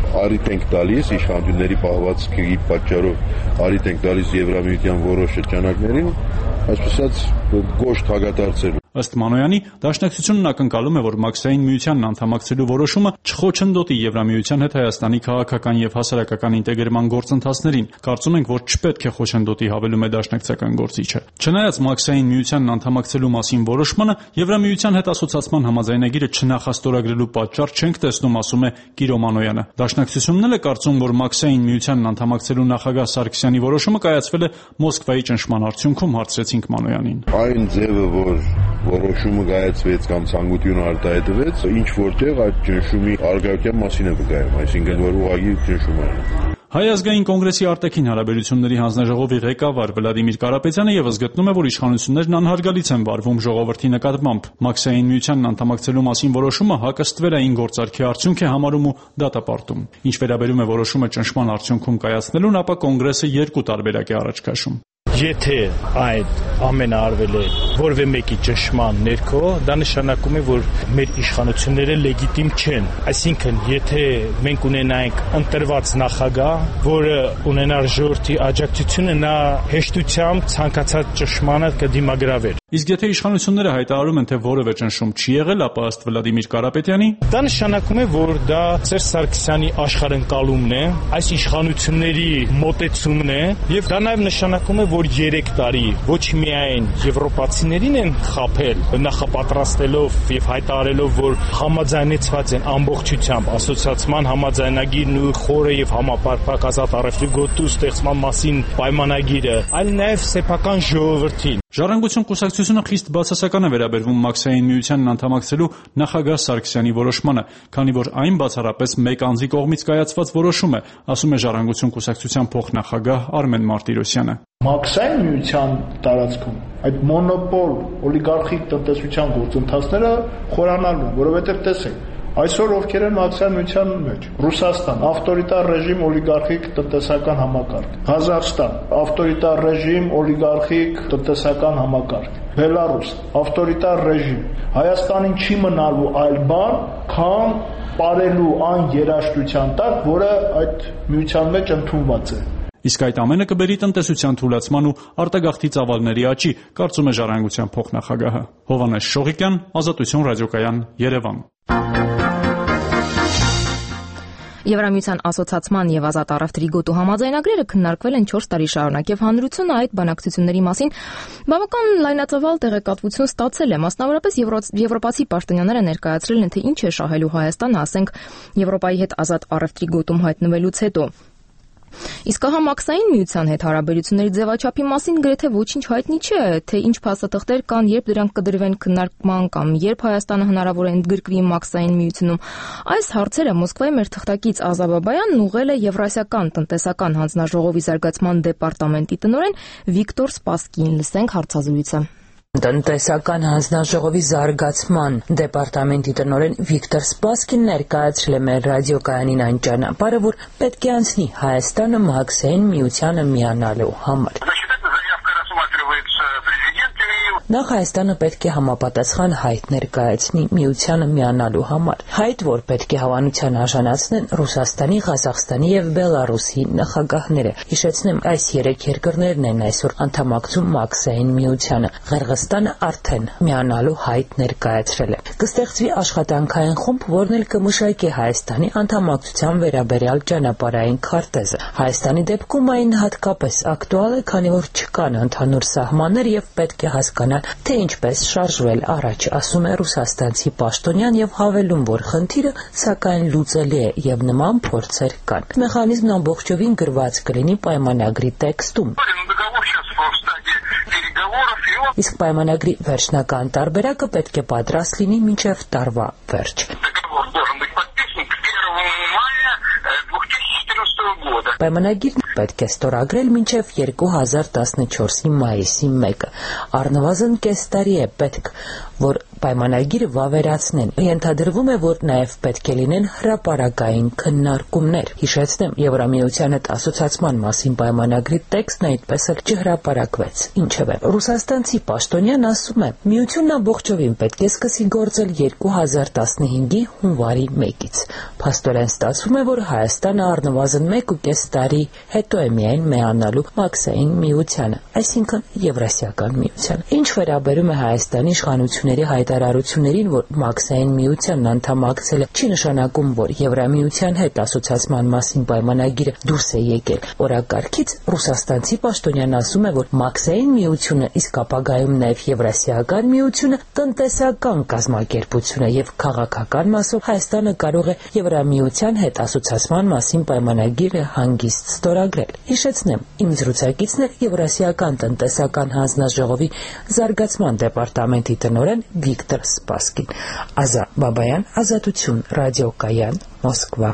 արիտ ենք տալիս իշխանությունների պահվածքի պատճառով արիտ ենք տալիս Եվրամիության որոշ շրջանակներին, այսպես ասած գոշտ հագադարձել։ Ըստ Մանոյանի, Դաշնակցությունն ակնկալում է, որ Մաքսային միությանն անդամակցելու որոշումը չխոչընդոտի Եվրամիության հետ Հայաստանի քաղաքական եւ հասարակական ինտեգրման գործընթացներին։ Կարծում ենք, որ չպետք է խոչընդոտի, հավելում է դաշնակցական գործիչը։ Չնայած Մաքսային միությանն անդամակցելու մասին որոշմանը, Եվրամիության հետ ասոցիացման համաձայնագիրը չնախաստորագրելու պատճառ չենք տեսնում, ասում է Կիրո Մանոյանը։ Դաշնակցությունն էլ է կարծում, որ Մաքսային միությանն անդամակցելու նախագահ Սարգսյանի որոշումը կայացվել է Մոսկվայի ճնշման արդյունքում, հարցրեցինք Մանոյանին։ Այն ձևը, որ որոշումը կայացվեց կամ ցանկությունը արտահայտվեց, ինչ որտեղ այդ ճնշումի արգայության մասին է վկայում, այսինքն որ ուղղակի ճնշում է։ Հայ ազգային կոնգրեսի արտաքին հարաբերությունների հանձնաժողովի ղեկավար Վլադիմիր Կարապետյանը եւս գտնում է, որ իշխանություններն անհարգալից են վարվում ժողովրդի նկատմամբ։ Մաքսային միությանն անդամակցելու մասին որոշումը հակըստվերային գործարքի արդյունք է համարում ու դատապարտում։ Ինչ վերաբերում է որոշումը ճնշման արդյունքում կայացնելուն, ապա կոնգրեսը երկու տարբերակ է առաջ քաշում։ Եթե այդ ամենը արվել է որևէ մեկի ճնշման ներքո, դա նշանակում է, որ մեր իշխանությունները լեգիտիմ չեն։ Այսինքն, եթե մենք ունենայինք ընտրված նախագահ, որը ունենար ժողովրդի աջակցությունը, նա հեշտությամբ ցանկացած ճնշմանը կդիմագրավեր։ Իսկ եթե իշխանությունները հայտարարում են, թե որևէ ճնշում չի եղել, ապա ըստ Վլադիմիր Կարապետյանի, դա նշանակում է, որ դա Սերժ Սարգսյանի աշխարհընկալումն է, այս իշխանությունների մոտեցումն է, եւ դա նաեւ նշանակում է, որ 3 տարի ոչ միայն եվրոպացիներին են խաբել, նախապատրաստելով եւ հայտարարելով, որ համաձայնեցված են ամբողջությամբ ասոցիացիան համաձայնագիրն ու խորը եւ համապարփակ ազատ առևտրի գոտու ստեղծման մասին պայմանագիրը, այլ նաեւ սեփական ժողովրդին։ Ժառանգություն կուսակցությունը խիստ բացասական է վերաբերվում Մաքսային միությանն անդամակցելու նախագահ Սարգսյանի որոշմանը, քանի որ այն բացառապես մեկ անձի կողմից կայացված որոշում է, ասում է Ժառանգություն կուսակցության փոխնախագահ Արմեն Մարտիրոսյանը։ Մաքսային միության տարածքում այդ մոնոպոլ օլիգարխիկ տնտեսության գործընթացները խորանալու, որովհետև տեսեք, այսօր ովքեր են Մաքսային միության մեջ, Ռուսաստան, ավտորիտար ռեժիմ, օլիգարխիկ տնտեսական համակարգ, Ղազախստան, ավտորիտար ռեժիմ, օլիգարխիկ տնտեսական համակարգ, Բելարուս, ավտորիտար ռեժիմ, Հայաստանին չի մնալու այլ բան, քան ապրելու այն երաշխության տակ, որը այդ միության մեջ ընդունված է։ Իսկ այդ ամենը կբերի տնտեսության թուլացման ու արտագաղթի ծավալների աճի, կարծում է Ժառանգության փոխնախագահը։ Հովհաննես Շողիկյան, Ազատություն ռադիոկայան, Երևան։ Եվրամիության ասոցիացման եւ ազատ առևտրի գոտու համաձայնագրերը քննարկվել են 4 տարի շարունակ եւ հանրությունը այդ բանակցությունների մասին բավական լայնածավալ տեղեկատվություն ստացել է։ Մասնավորապես եվրոպացի պաշտոնյաները ներկայացրել են, թե ինչ է շահելու Հայաստանը, ասենք, Եվրոպայի հետ ազատ առևտրի գոտում հայտնվելուց հետո։ Իսկ ահա Մաքսային միության հետ հարաբերությունների ձևաչափի մասին գրեթե ոչինչ հայտնի չէ, թե ինչ փաստաթղթեր կան, երբ դրանք կդրվեն քննարկման կամ երբ Հայաստանը հնարավոր է ընդգրկվի Մաքսային միությունում։ Այս հարցերը Մոսկվայի մեր թղթակից Ազա Բաբայանն ուղղել է Եվրասիական տնտեսական հանձնաժողովի զարգացման դեպարտամենտի տնօրեն Վիկտոր Սպասկին։ Լսենք հարցազրույցը։ Տնտեսական հանձնաժողովի զարգացման դեպարտամենտի տնօրեն Վիկտոր Սպասկին ներկայացրել է մեր ռադիոկայանին այն ճանապարհը, որ պետք է անցնի Հայաստանը Մաքսային միությանը միանալու համար։ Նախ Հայաստանը պետք է համապատասխան հայտ ներկայացնի միությանը միանալու համար։ Հայտ, որ պետք է հավանության արժանացնեն Ռուսաստանի, Ղազախստանի եւ Բելարուսի նախագահները։ Հիշեցնեմ, այս 3 երկրներն են այսօր անդամակցում Մաքսային միությանը։ Ղրղստանը արդեն միանալու հայտ ներկայացրել է։ Կստեղծվի աշխատանքային խումբ, որն էլ կմշակի Հայաստանի անդամակցության վերաբերյալ ճանապարհային քարտեզը։ Հայաստանի դեպքում այն հատկապես ակտուալ է, քանի որ չկան ընդհանուր սահմաններ եւ պետք է հասկանալ, թե ինչպես շարժվել առաջ, ասում է ռուսաստանցի պաշտոնյան եւ հավելում, որ խնդիրը սակայն լուծելի է եւ նման փորձեր կան։ Մեխանիզմն ամբողջովին գրված կլինի պայմանագրի տեքստում։ Իսկ պայմանագրի վերջնական տարբերակը պետք է պատրաստ լինի մինչև տարվա վերջ։ Պայմանագիրն պետք է ստորագրել մինչև 2014-ի մայիսի 1-ը։ Առնվազն կես տարի է պետք, որ պայմանագիրը վավերացնեն։ Ենթադրվում է, որ նաև պետք է լինեն հրապարակային քննարկումներ։ Հիշեցնեմ, Եվրամիության հետ ասոցիացման մասին պայմանագրի տեքստն այդպես էլ չհրապարակվեց։ Ինչևէ, ռուսաստանցի պաշտոնյան ասում է, միությունն ամբողջովին պետք է սկսի գործել 2015-ի հունվարի 1-ից։ Փաստորեն ստացվում է, որ Հայաստանը առնվազն 1.5 տարի հետո է միայն միանալու Մաքսային միությանը, այսինքն Եվրասիական միությանը։ Ինչ վերաբերում է Հայաստանի իշխանությունների հայտարարություններին, որ Մաքսային միությանն անդամակցելը չի նշանակում, որ Եվրամիության հետ ասոցիացման մասին պայմանագիրը դուրս է եկել օրակարգից, ռուսաստանցի պաշտոնյան ասում է, որ Մաքսային միությունը, իսկ ապագայում նաև Եվրասիական միությունը տնտեսական կազմակերպություն է եւ քաղաքական մասով Հայաստանը կարող է Եվրամիության հետ ասոցիացման մասին պայմանագիրը հանգիստ ստորագրել։ Հիշեցնեմ, իմ զրուցակիցն է Եվրասիական տնտեսական հանձնաժողովի զարգացման դեպարտամենտի տնօրեն Վիկտոր Սպասկին։ Ազա Բաբայան, Ազատություն, ռադիոկայան, Մոսկվա։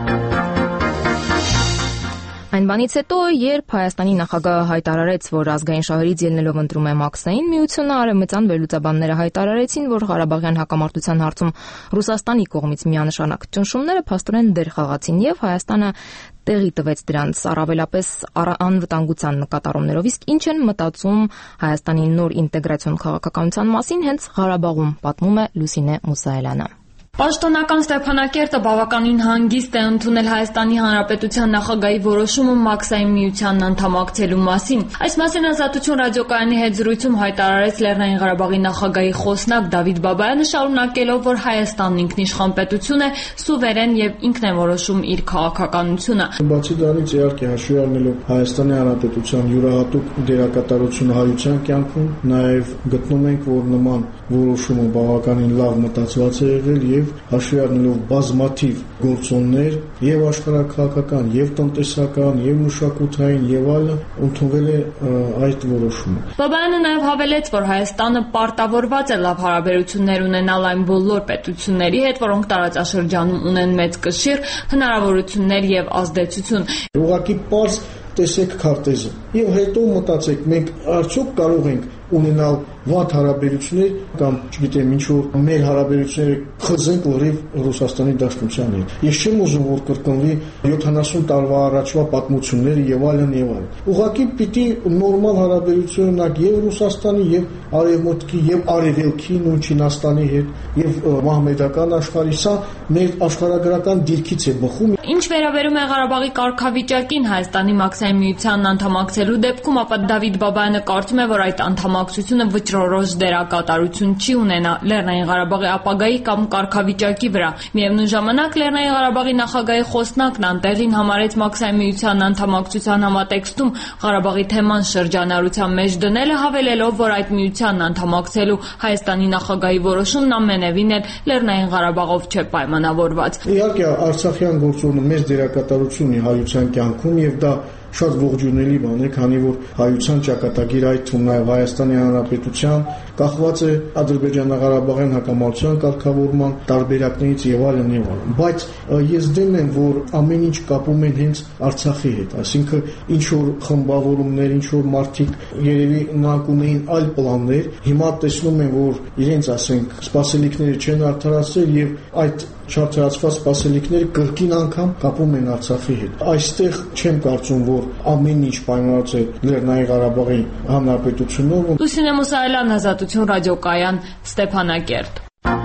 Այն բանից հետո, երբ Հայաստանի նախագահը հայտարարեց, որ ազգային շահերից ելնելով ընտրում է Մաքսային միությունը, արևմտյան վերլուծաբանները հայտարարեցին, որ Ղարաբաղյան հակամարտության հարցում Ռուսաստանի կողմից միանշանակ ճնշումները փաստորեն դեր խաղացին եւ Հայաստանը տեղի տվեց դրանց, առավելապես անվտանգության նկատառումներով, իսկ ինչ են մտածում Հայաստանի նոր ինտեգրացիոն քաղաքականության մասին հենց Ղարաբաղում, պատմում է Լուսինե Մուսայելյանը։ Պաշտոնական Ստեփանակերտը բավականին հանգիստ է ընդունել Հայաստանի Հանրապետության նախագահի որոշումը Մաքսային միությանն անդամակցելու մասին։ Այս մասին Ազատություն ռադիոկայանի հետ զրույցում հայտարարեց Լեռնային Ղարաբաղի նախագահի խոսնակ Դավիթ Բաբայանը, շարունակելով, որ Հայաստանն ինքնիշխան պետություն է, սուվերեն եւ ինքն է որոշում իր քաղաքականությունը։ Բացի դրանից, իհարկե, հաշվի առնելով Հայաստանի Հանրապետության յուրահատուկ դերակատարությունը հայության կյանքում, նաեւ գտնում ենք, որ նման որոշումը բավականին լավ մտածված է եղել եւ հաշվի առնելով բազմաթիվ գործոններ եւ աշխարհակաղակական եւ տնտեսական եւ մշակութային եւ այլն ընդունվել է այդ որոշումը։ Բաբայանը նաեւ հավելեց, որ Հայաստանը պարտավորված է լավ հարաբերություններ ունենալ այն բոլոր պետությունների հետ, որոնք տարածաշրջանում ունեն մեծ կշիռ, հնարավորություններ եւ ազդեցություն։ Ուղղակի պարզ տեսեք քարտեզը եւ հետո մտածեք, մենք արդյոք կարող ենք ունենալ վատ հարաբերություններ կամ, չգիտեմ, ինչ որ մեր հարաբերությունները խզենք լրիվ Ռուսաստանի Դաշնության հետ։ Ես չեմ ուզում, որ կրկնվի 70 տարվա առաջվա պատմությունները եւ այլն եւ այլն։ Ուղղակի պիտի նորմալ հարաբերություն ունենանք եւ Ռուսաստանի եւ Արևմուտքի եւ Արևելքի նույն Չինաստանի հետ եւ մահմեդական աշխարհի, սա մեր աշխարհագրական դիրքից է բխում։ Ինչ վերաբերում է Ղարաբաղի կարգավիճակին Հայաստանի Մաքսային միությանն անդամակցելու դեպքում, ապա Դավիթ Բաբայանը կարծում է, որ այդ անդամակցությունը վճռորոշ դերակատարություն չի ունենա Լեռնային Ղարաբաղի ապագայի կամ կարգավիճակի վրա։ Միևնույն ժամանակ Լեռնային Ղարաբաղի նախագահի խոսնակն անտեղին համարեց Մաքսային միությանն անդամակցության համատեքստում Ղարաբաղի թեման շրջանառության մեջ դնելը, հավելելով, որ այդ միությանն անդամակցելու Հայաստանի նախագահի որոշումն ամենևին էլ Լեռնային Ղարաբաղով չէ պայմանավորված։ Իհարկե, արցախյան գործոնը մեծ դերակատարություն ունի հայության կյանքում եւ դա շատ ողջունելի բան է, քանի որ հայության ճակատագիրը, այդ թվում նաև Հայաստանի Հանրապետության, կախված է Ադրբեջանա-Ղարաբաղյան հակամարտության կարգավորման տարբերակներից եւ այլն եւ այլն։ Բայց ես դեմ եմ, որ ամեն ինչ կապում են հենց Արցախի հետ, այսինքն ինչ որ խմբավորումներ, ինչ որ մարդիկ երևի նրանք ունեին այլ պլաններ, հիմա տեսնում են, որ իրենց, ասենք, սպասելիքները չեն արդարացրել եւ այդ չարթարացված սպասելիքները կրկին անգամ կապում են Արցախի հետ։ Այստեղ չեմ կարծում, որ ամեն ինչ պայմանավորված է Լեռնային Ղարաբաղի Հանրապետությունով։ Լուսինե Մուսայելյան, Ազատություն ռադիոկայան, Ստեփանակերտ։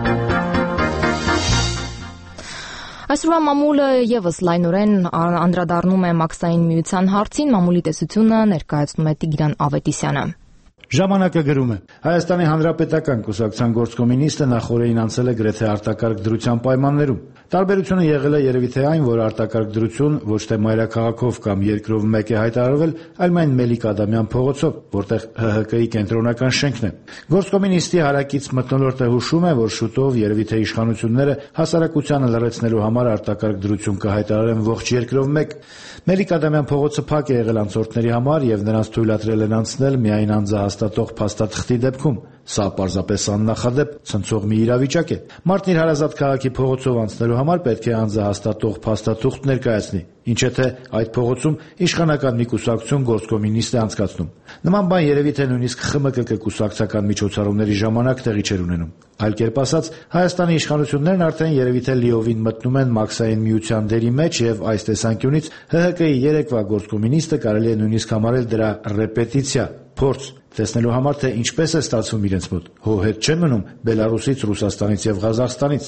Այսօրվա մամուլը եւս լայնորեն անդրադառնում է Մաքսային միության հարցին, մամուլի տեսությունը ներկայացնում է Տիգրան Ավետիսյանը։ Ժամանակը գրում է. Հայաստանի Հանրապետական կուսակցության գործկոմունիստը նախորդին անցել է գրեթե արտակարգ դրության պայմաններում։ Տարբերությունը եղել է երևի թե այն, որ արտակարգ դրություն ոչ թե մայրաքաղաքով կամ երկրով մեկ է հայտարարվել, այլ միայն Մելիք Ադամյան փողոցով, որտեղ ՀՀԿ-ի կենտրոնական շենքն է։ Գործկոմունիստի հարակից մթնոլորտը հուշում է, որ շուտով երևի թե իշխանությունները հասարակությանը լրացնելու համար արտակարգ դրություն կհայտարարեն ողջ երկրով մեկ։ Մելիք Ադամյան փողոցը փակ է եղել անցորդների համար եւ նրանց թույլատրել են անցնել միայն անձահաստատող փաստաթղթի դեպքում։ Սա պարզապես աննախադեպ ցնցող մի իրավիճակ է։ Մարդն իր հարազատ քաղաքի փողոցով անցնելու համար պետք է անձահաստատող փաստաթուղթ ներկայացնի, ինչ է թե այդ փողոցում իշխանական մի կուսակցություն գործկոմի նիստ է անցկացնում։ Նման բան երևի թե նույնիսկ ԽՄԿԿ կուսակցական միջոցառումների ժամանակ տեղի չէր ունենում։ Այլ կերպ ասած, Հայաստանի իշխանություններն արդեն երևի թե լիովին մտնում են Մաքսային միության դերի մեջ եւ այս տեսանկյունից ՀՀԿ-ի երեկվա գործկոմի նիստը կարելի է նույնիսկ համարել դրա ռեպետիցիա, փորձ տեսնելու համար, թե ինչպես է ստացվում իրենց մոտ։ Հո հետ չեն մնում Բելարուսից, Ռուսաստանից եւ Ղազախստանից։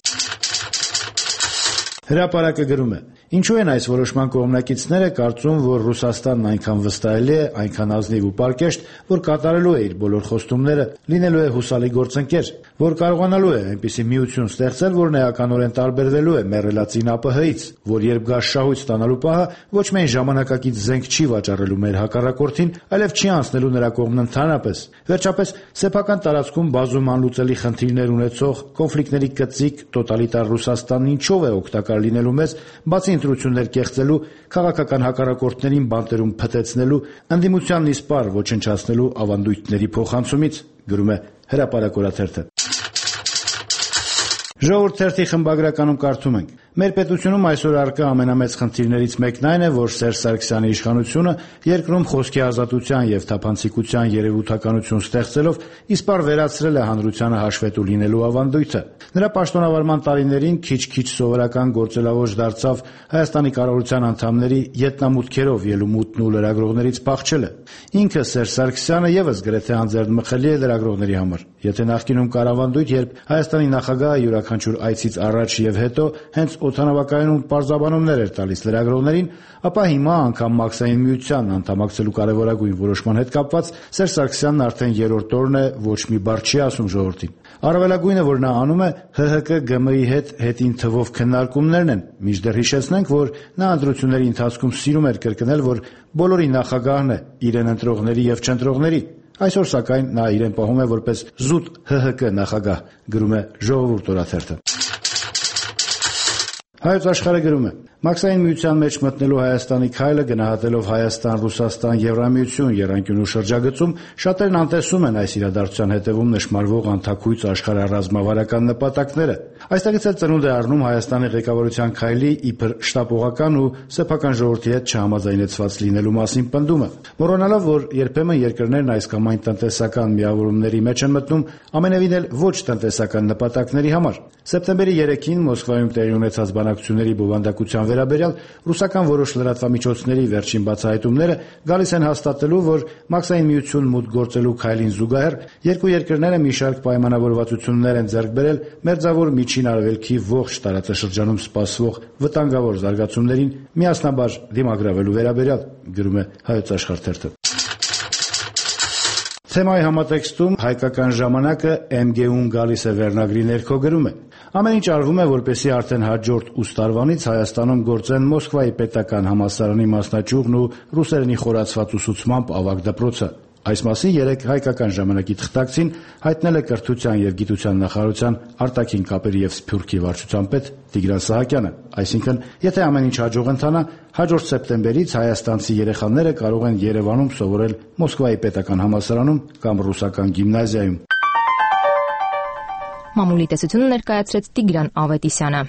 Հրապարակը գրում է. Ինչու են այս որոշման կողմնակիցները կարծում, որ Ռուսաստանն այնքան վստահելի է, այնքան ազնիվ ու պարկեշտ, որ կատարելու է իր բոլոր խոստումները, լինելու է հուսալի գործընկեր, որ կարողանալու է այնպիսի միություն ստեղծել, որն էականորեն տարբերվելու է մեռելածին ԱՊՀ-ից, որ երբ գա շահույթ ստանալու պահը, ոչ միայն ժամանակակից զենք չի վաճառելու մեր հակառակորդին, այլև չի անցնելու նրա կողմն ընդհանրապես։ Վերջապես, սեփական տարածքում բազում անլուծելի խնդիրներ ունեցող, կոնֆլիկտների կծիկ տոտալիտար Ռուսաստանն ինչով է օգտակար լինելու մեզ, բացի ընտրություններ կեղծելու, քաղաքական հակառակորդներին բանտերում փտեցնելու, ընդդիմությանն իսպառ ոչնչացնելու ավանդույթների փոխանցումից, գրում է Հրապարակ օրաթերթը։ Ժողովուրդ թերթի խմբագրականում կարդում ենք. Մեր պետությունում այսօր առկա ամենամեծ խնդիրներից մեկն այն է, որ Սերժ Սարգսյանի իշխանությունը երկրում խոսքի ազատության եւ թափանցիկության երևութականություն ստեղծելով իսպառ վերացրել է հանրությանը հաշվետու լինելու ավանդույթը։ Նրա պաշտոնավարման տարիներին քիչ-քիչ սովորական գործելավոճ դարձավ Հայաստանի կառավարության անդամների ետնամուտքերով ելումուտն ու լրագրողներից փախչելը։ Ինքը Սերժ Սարգսյանը եւս գրեթե անձեռնմխելի է լրագրողների համար։ Եթե նախկինում կար ավանդույթ, երբ Հայաստանի նախագահը յուրաքանչյուր այցից առաջ եւ հետո հենց օդանավակայանում պարզաբանումներ էր տալիս լրագրողներին, ապա հիմա անգամ Մաքսային միության անդամակցելու կարևորագույն որոշման հետ կապված Սերժ Սարգսյանն արդեն երրորդ օրն է ոչ մի բառ չի ասում ժողովրդին։ Առավելագույնը, որ նա անում է, ՀՀԿ-ԳՄ-ի հետ հետին թվով քննարկումներն են, մինչդեռ հիշեցնենք, որ նա ընտրությունների ընթացքում սիրում էր կրկնել, որ բոլորի նախագահն է իրեն ընտրողների եւ չընտրողների։ Այսօր սակայն նա իրեն պահում է որպես զուտ ՀՀԿ նախագահ, գրում է Ժողովուրդ օրաթերթը։ Հայոց աշխարհը գրում է. Մաքսային միության մեջ մտնելու Հայաստանի քայլը գնահատելով Հայաստան-Ռուսաստան Եվրամիություն եռանկյունու շրջագծում շատերն անտեսում են այս իրադարձության հետևում նշмарվող անթաքույց աշխարհառազմավարական նպատակները։ Այստեղից էլ ծնունդ է առնում Հայաստանի ղեկավարության քայլի իբր շտապողական ու սեփական ժողովրդի հետ չհամաձայնեցված լինելու մասին պնդումը։ Մոռանալով, որ երբեմն երկրներն այս կամ այն տնտեսական միավորումների մեջ են մտնում ամենևին էլ ոչ տնտեսական նպատակների համար։ Սեպտեմբերի 3-ին Մոսկվայում տեղի ունեցած բանակցությունների բովանդակության վերաբերյալ ռուսական որոշ լրատվամիջոցների վերջին բացահայտումները գալիս են հաստատելու, որ Մաքսային միություն մուտք գործելու քայլին զուգահեռ երկու երկրները մի շարք պայմանավորվածություններ են ձեռք բերել մերձավոր Միջին Արևելքի ողջ տարածաշրջանում սպասվող վտանգավոր զարգացումներին միասնաբար դիմագրավելու վերաբերյալ, գրում է Հայոց աշխարհ թերթը։ Թեմայի համատեքստում հայկական ժամանակը MG-ում գալիս է վերնագրի ներքո գրում է. ամեն ինչ արվում է, որպեսզի արդեն հաջորդ ուս տարվանից Հայաստանում գործեն Մոսկվայի պետական համալսարանի մասնաճյուղն ու ռուսերենի խորացված ուսուցմամբ ավագ դպրոցը։ Այս մասին երեկ հայկական ժամանակի թղթակցին հայտնել է կրթության եւ գիտության նախարարության արտաքին կապերի եւ սփյուռքի վարչության պետ Տիգրան Սահակյանը։ Այսինքն, եթե ամեն ինչ հաջող ընթանա, հաջորդ սեպտեմբերից հայաստանցի երեխաները կարող են Երևանում սովորել Մոսկվայի պետական համալսարանում կամ ռուսական գիմնազիայում։ Մամուլի տեսությունը ներկայացրեց Տիգրան Ավետիսյանը։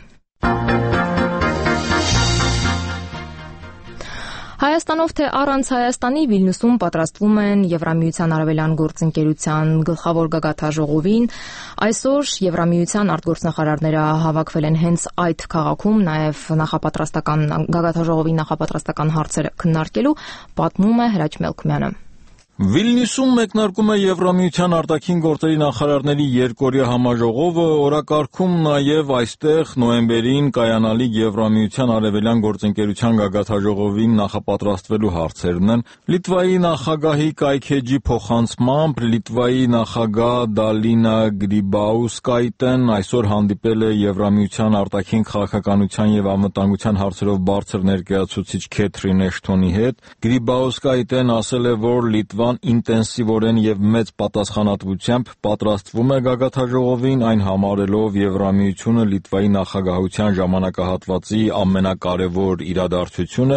Հայաստանով թե առանց Հայաստանի Վիլնյուսում պատրաստվում են Եվրամիության արևելյան գործընկերության գլխավոր գագաթաժողովին։ Այսօր Եվրամիության արտգործնախարարները հավաքվել են հենց այդ քաղաքում, նաև գագաթաժողովի նախապատրաստական հարցերը քննարկելու, պատմում է Հրաչ Մելքումյանը։ Վիլնյուսում մեկնարկում է Եվրամիության արտաքին գործերի նախարարների երկօրյա համաժողովը, օրակարգում նաև այստեղ նոյեմբերին կայանալիք Եվրամիության արևելյան գործընկերության գագաթաժողովին նախապատրաստվելու հարցերն են։ Լիտվայի նախագահի կայքեջի փոխանցմամբ Լիտվայի նախագահ Դալինա Գրիբաուսկայտեն այսօր հանդիպել է Եվրամիության արտաքին քաղաքականության եւ անվտանգության հարցերով բարձր ներկայացուցիչ Քեթրին Էշթոնի հետ։ Գրիբաուսկայտեն ասել է, որ Լիտվան ինտենսիվորեն եւ մեծ պատասխանատվությամբ պատրաստվում է գագաթաժողովին, այն համարելով Եվրամիությունը Լիտվայի նախագահության ժամանակահատվածի ամենակարևոր իրադարձությունը։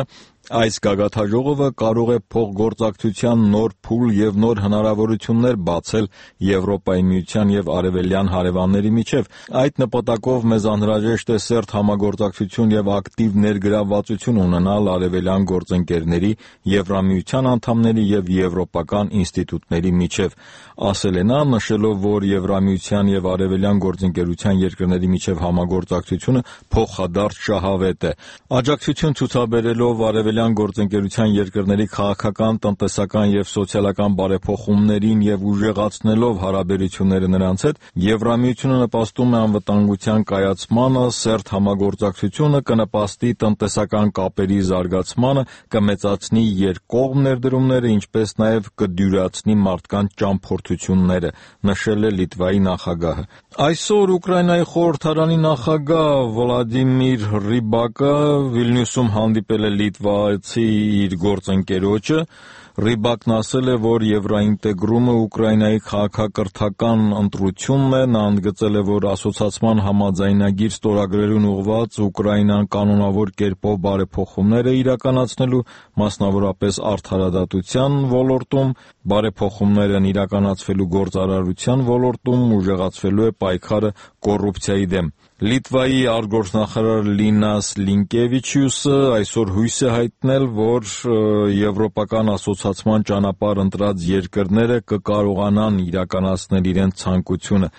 Այս գագաթաժողովը կարող է փոխգործակցության նոր փուլ եւ նոր հնարավորություններ բացել Եվրոպայի միության եւ արևելյան հարևանների միջև։ Այդ նպատակով մեզ անհրաժեշտ է սերտ համագործակցություն եւ ակտիվ ներգրավվածություն ունենալ արևելյան գործընկերների, Եվրամիության անդամների եւ եվրոպական ինստիտուտների միջև, ասել է նա, նշելով, որ Եվրամիության եւ արևելյան գործընկերության երկրների միջև համագործակցությունը փոխադարձ շահավետ է։ Աջակցություն ցուցաբերելով արևելյան գործընկերության երկրների քաղաքական, տնտեսական եւ սոցիալական բարեփոխումներին եւ ուժեղացնելով հարաբերությունները նրանց հետ, Եվրամիությունը նպաստում է անվտանգության կայացմանը, սերտ համագործակցությունը կնպաստի տնտեսական կապերի զարգացմանը, կմեծացնի երկկողմ ներդրումները, ինչպես նաեւ կդյուրացնի մարդկանց ճամփորդությունները, նշել է Լիտվայի նախագահը։ Այսօր Ուկրաինայի խորհրդարանի նախագահ Վլադիմիր Ռիբակը Վիլնյուսում հանդիպել է լիտվացի իր գործընկերոջը։ Ռիբակն ասել է, որ եվրոինտեգրումը Ուկրաինայի քաղաքակրթական ընտրությունն է, նա ընդգծել է, որ ասոցիացիան համաձայնագիր ստորագրելուն ուղղված Ուկրաինան կանոնավոր կերպով բարեփոխումներ է իրականացնելու, մասնավորապես արդարադատության ոլորտում, բարեփոխումներն իրականացվելու գործարարության ոլորտում ուժեղացվելու է պայքարը կոռուպցիայի դեմ։ Լիտվայի արտգործնախարար Լինաս Լինկևիչիուսը այսօր հույս է հայտնել, որ եվրոպական ասոցիացիան ճանապարհ ընտրած երկրները կկարողանան իրականացնել իրենց ցանկությունը։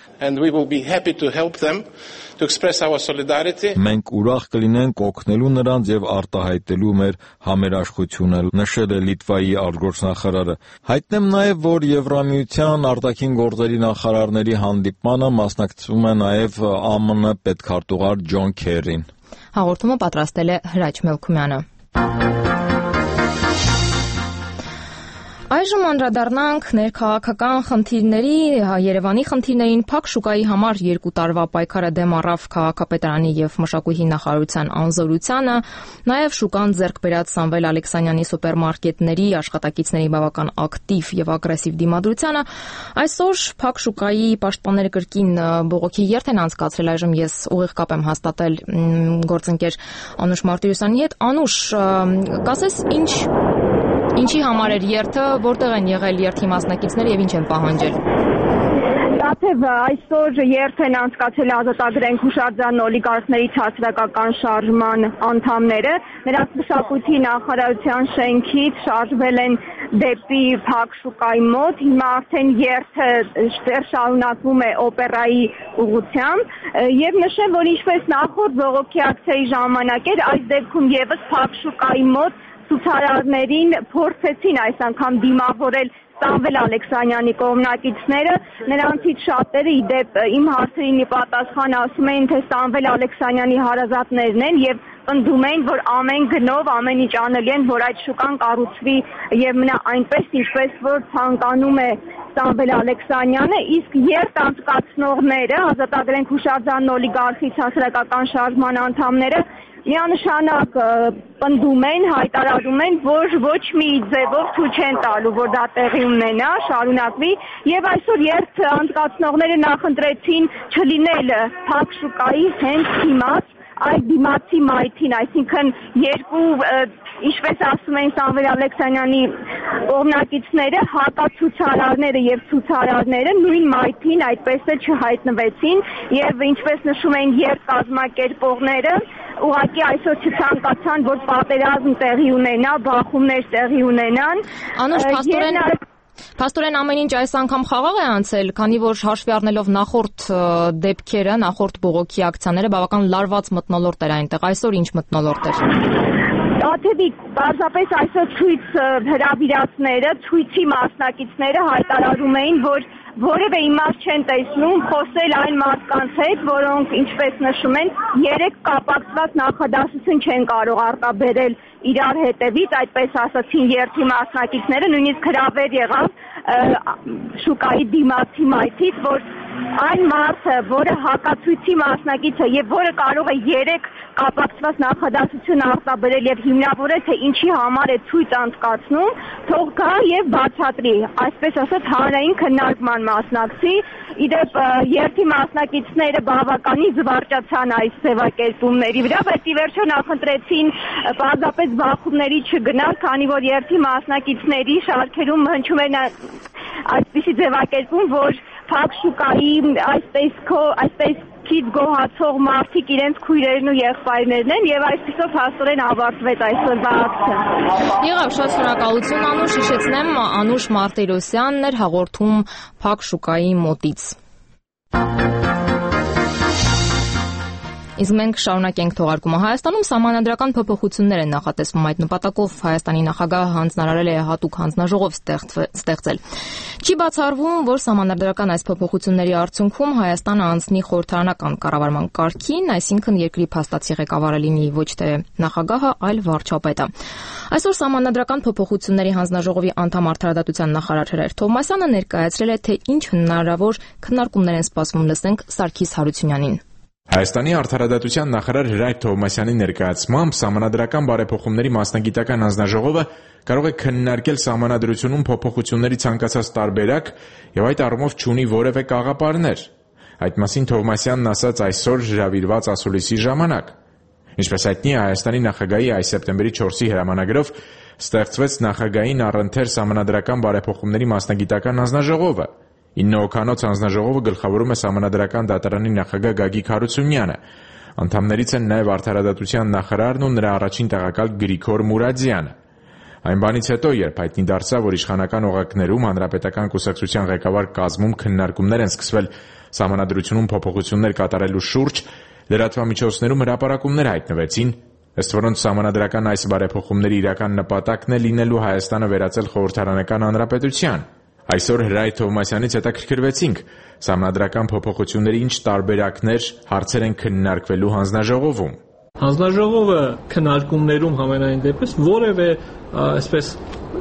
Մենք ուրախ կլինենք օգնելու նրանց եւ արտահայտելու մեր համերաշխությունը, նշել է Լիտվայի արտգործնախարարը։ Հայտնեմ նաեւ, որ Եվրամիության արտաքին գործերի նախարարների հանդիպմանը մասնակցում է նաեւ ԱՄՆ պետքարտուղար Ջոն Քերին։ Հաղորդումը պատրաստել է Հրաչ Մելքումյանը։ Այժմ անդրադառնանք ներքաղաքական խնդիրների, Երևանի խնդիրներին։ Փակ շուկայի համար 2 տարվա պայքարը դեմ առավ քաղաքապետարանի եւ մշակույթի նախարարության անզորությանը, նաեւ շուկան ձեռք բերած Սամվել Ալեքսանյանի սուպերմարկետների աշխատակիցների բավական ակտիվ եւ ագրեսիվ դիմադրությանը։ Այսօր Փակ շուկայի պաշտպանները կրկին բողոքի երթ են անցկացրել։ Այժմ ես ուղիղ կապ եմ հաստատել գործընկեր Անուշ Մարտիրոսյանի հետ։ Անուշ, կասես ինչի համար էր երթը, որտեղ են եղել երթի մասնակիցները եւ ինչ են պահանջել։ Թեև այսօր երթ են անցկացրել Ազատագրենք հուշարձան օլիգարխների ցածրակական շարժման անդամները, նրանց մշակույթի նախարարության շենքից շարժվել են դեպի Փակ շուկայի մոտ, հիմա արդեն երթը շարունակվում է օպերայի ուղղությամբ եւ նշեմ, որ ինչպես նախորդ բողոքի ակցիայի ժամանակ էր, այս դեպքում եւս Փակ շուկայի մոտ ցուցարարներին փորձեցին այս անգամ դիմավորել Սամվել Ալեքսանյանի կողմնակիցները, նրանցից շատերը ի դեպ իմ հարցերին պատասխան ասում էին, թե Սամվել Ալեքսանյանի հարազատներն են եւ պնդում էին, որ ամեն գնով, ամեն ինչ անելի են, որ այդ շուկան կառուցվի եւ մնա այնպես, ինչպես որ ցանկանում է Սամվել Ալեքսանյանը, իսկ երթ անցկացնողները, Ազատագրենք հուշարձանն օլիգարխի հասարակական շարժման անդամները միանշանակ պնդում են, հայտարարում են, որ ոչ մի ձևով ցույց չեն տալու, որ դա տեղի ունենա, շարունակվի եւ այսօր երթ անցկացնողները նախընտրեցին չլինել Փակ շուկայի հենց դիմաց այդ դիմացի մայթին, այսինքն երկու, ինչպես ասում են Սամվել Ալեքսանյանի կողմնակիցները, հակացուցարարները եւ ցուցարարները նույն մայթին այդպես էլ չհայտնվեցին եւ ինչպես նշում են երթ կազմակերպողները, ուղղակի այսօր չցանկացան, որ պատերազմ տեղի ունենա, բախումներ տեղի ունենան։ Անուշ, Փաստորեն ամեն ինչ այս անգամ խաղաղ է անցել, քանի որ հաշվի առնելով նախորդ դեպքերը, նախորդ բողոքի ակցիաները բավական լարված մթնոլորտ էր այնտեղ, այսօր ինչ մթնոլորտ էր։ Աթեւի պարզապես այսօր ցույց հրավիրածները, ցույցի մասնակիցները հայտարարում էին, որ որևէ իմաստ չեն տեսնում խոսել այն մարդկանց հետ, որոնք, ինչպես նշում են, 3 կապակցված նախադասություն չեն կարող արտաբերել իրար հետևից, այդպես ասացին երթի մասնակիցները, նույնիսկ հրավեր եղավ շուկայի դիմացի մայթից, որ այն մարդը, որը հակացույցի մասնակից է եւ որը կարող է 3 կապակցված նախադասություն արտաբերել եւ հիմնավորել, թե ինչի համար է ցույց անցկացնում, թող գա եւ բացատրի, այսպես ասած հանրային քննարկման մասնակցի։ Իդեպ երթի մասնակիցները բավականին զվարճացան այս ձևակերպումների վրա, բայց ի վերջո նախընտրեցին պարզապես բախումների չգնալ, քանի որ երթի մասնակիցների շարքերում հնչում էր այսպիսի ձևակերպում, որ փակ շուկայի այսպես գոհացող մարդիկ իրենց քույրերն ու եղբայրներն են եւ այսպիսով հաստորեն ավարտվեց այսօրվա ակցը։ Եղավ, շատ շնորհակալություն Անուշ, հիշեցնեմ Անուշ Մարտիրոսյանն էր հաղորդում փակ շուկայի մոտից։ Իսկ մենք շարունակենք թողարկումը Հայաստանում սահմանադրական փոփոխություններ են նախատեսվում այդ նպատակով Հայաստանի նախագահը հանձնարարել է հատուկ հանձնաժողով ստեղծել։ Չի բացառվում, որ սահմանադրական այս փոփոխությունների արդյունքում Հայաստանը անցնի խորհրդարանական կառավարման կարգին, այսինքն երկրի փաստացի ղեկավարը լինի ոչ թե նախագահը, այլ վարչապետը։ Այսօր սահմանադրական փոփոխությունների հանձնաժողովի անդամ արդարադատության նախարար Հրայր Թովմասյանը ներկայացրել է, թե ինչ հնարավոր քննարկումներ են սպասվում, լսենք Սարգիս Հարությունյանին։ Հայաստանի արդարադատության նախարար Հրայր Թովմասյանի ներկայացմամբ սահմանադրական բարեփոխումների մասնագիտական հանձնաժողովը կարող է քննարկել սահմանադրությունում փոփոխությունների ցանկացած տարբերակ եւ այդ առումով չունի որևէ կաղապարներ։ Այդ մասին Թովմասյանն ասաց այսօր հրավիրված ասուլիսի ժամանակ։ Ինչպես հայտնի է, Հայաստանի նախագահի այս սեպտեմբերի 4-ի հրամանագրով ստեղծվեց նախագահային առընթեր սահմանադրական բարեփոխումների մասնագիտական հանձնաժողովը։ 9 հոգանոց հանձնաժողովը գլխավորում է Սահմանադրական դատարանի նախագահ Գագիկ Հարությունյանը։ Անդամներից են նաև արդարադատության նախարարն ու նրա առաջին տեղակալ Գրիգոր Մուրադյանը։ Այն բանից հետո, երբ հայտնի դարձավ, որ իշխանական օղակներում հանրապետական կուսակցության ղեկավար կազմում քննարկումներ են սկսվել սահմանադրությունում փոփոխություններ կատարելու շուրջ, լրատվամիջոցներում հրապարակումներ հայտնվեցին, ըստ որոնց սահմանադրական այս բարեփոխումների իրական նպատակն է լինելու Հայաստանը վերածել խորհրդարանական հանրապետության։ Այսօր Հրայր Թովմասյանից հետաքրքրվեցինք սահմանադրական փոփոխությունների ինչ տարբերակներ, հարցեր են քննարկվելու հանձնաժողովում։ Հանձնաժողովը քննարկումներում համենայն դեպս որևէ այսպես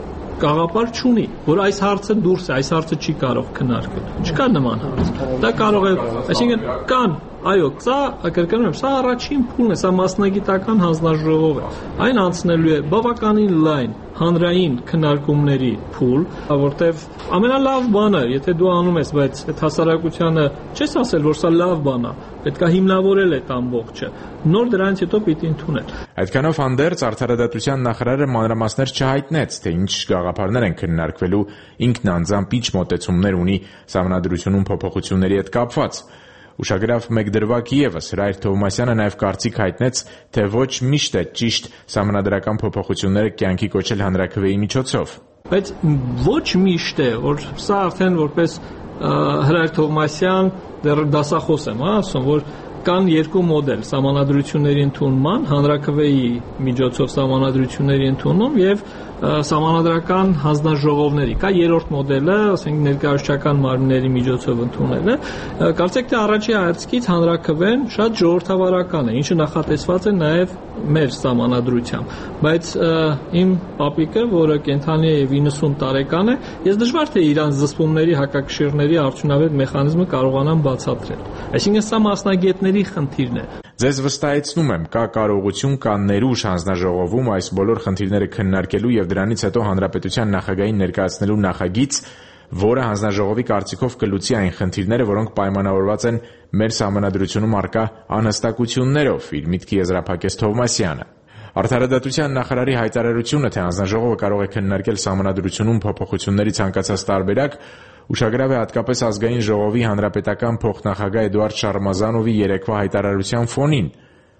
կաղապար չունի, որ այս հարցը դուրս է, այս հարցը չի կարող քննարկել։ Չկա նման հարց։ Դա կարող է, այսինքն կան, այո, սա կրկնում եմ, սա առաջին փուլն է, սա մասնագիտական հանձնաժողով է։ Այն անցնելու է բավականին լայն հանրային քննարկումների փուլ, որտեղ ամենալավ բանը, եթե դու անում ես, բայց այդ հասարակությանը չես ասել, որ սա լավ բան է, պետք է հիմնավորել այդ ամբողջը, նոր դրանից հետո պիտի ընդունել։ Այդքանով հանդերձ արդարադատության նախարարը մանրամասներ չհայտնեց, թե ինչ գաղափարներ են քննարկվելու, ինքն անձամբ ինչ մոտեցումներ ունի սահմանադրությունում փոփոխությունների հետ կապված։ Ուշագրավ մեկ դրվագ ևս Հրայր Թովմասյանը նաև կարծիք հայտնեց, թե ոչ միշտ է ճիշտ սահմանադրական փոփոխությունները կյանքի կոչել հանրաքվեի միջոցով։ Բայց ոչ միշտ է, որ սա արդեն որպես Հրայր Թովմասյան դեռ դասախոս եմ ասում, որ կան երկու մոդել՝ սահմանադրությունների ընդունման, հանրաքվեի միջոցով սահմանադրությունների ընդունում եւ սահմանադրական հանձնաժողովների։ Կա երրորդ մոդելը, ասենք ներկայացուցչական մարմինների միջոցով ընդունելը։ Կարծեք թե առաջի հայացքից հանրաքվեն շատ ժողովրդավարական է, ինչը նախատեսված է նաեւ մեր սահմանադրությամբ, բայց իմ պապիկը, որը կենթանի է եւ 90 տարեկան է, ես դժվար թե իրան զսպումների հակակշիռների արդյունավետ մեխանիզմը կարողանամ բացատրել։ Այսինքն սա մասնագետների խնդիրն է։ Ձեզ վստահեցնում եմ, կա կարողություն, կա ներուժ հանձնաժողովում այս բոլոր խնդիրները քննարկելու եւ դրանից հետո հանրապետության նախագահին ներկայացնելու նախագիծ, որը հանձնաժողովի կարծիքով կլուծի այն խնդիրները, որոնք պայմանավորված են մեր սահմանադրությունում առկա անհստակություններով, իր միտքի եզրափակեց Թովմասյանը։ Արդարադատության նախարարի հայտարարությունը, թե հանձնաժողովը կարող է քննարկել սահմանադրությունում փոփոխությունների ցանկացած տարբերակ, ուշագրավ է հատկապես ազգային ժողովի հանրապետական փոխնախագահ Էդուարդ Շարմազանովի երեկվա հայտարարության ֆոնին։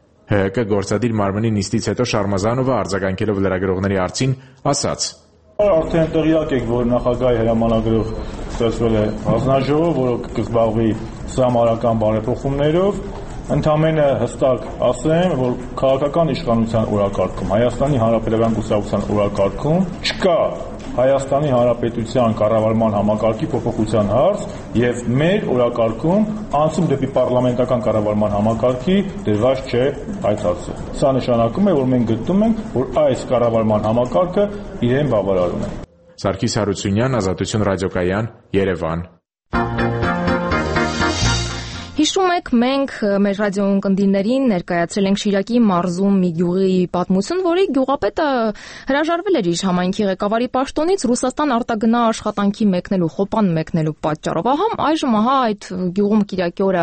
ՀՀԿ գործադիր մարմնի նիստից հետո Շարմազանովը արձագանքելով լրագրողների հարցին ասաց. Արդեն տեղյակ եք, որ նախագահի հրամանագրով ստեղծվել է հանձնաժողով, որը կզբաղվի սահմանադրական բարեփոխումներով։ Ընդամենը հստակ ասեմ, որ քաղաքական իշխանության օրակարգում, Հայաստանի Հանրապետական կուսակցության օրակարգում չկա Հայաստանի Հանրապետության կառավարման համակարգի փոփոխության հարց եւ մեր օրակարգում անցում դեպի պարլամենտական կառավարման համակարգի դրված չէ այդ հարցը։ Սա նշանակում է, որ մենք գտնում ենք, որ այս կառավարման համակարգը իրեն բավարարում է։ Սարգիս Հարությունյան, Ազատություն ռադիոկայան, Երևան։ Հիշում եք, մենք մեր ռադիոընկերներին ներկայացրել ենք Շիրակի մարզում մի գյուղի պատմություն, որի գյուղապետը հրաժարվել էր իր համայնքի ղեկավարի պաշտոնից Ռուսաստան արտագնա աշխատանքի մեկնելու, խոպան մեկնելու պատճառով։ Այժմ այդ գյուղում Կիրակի օրը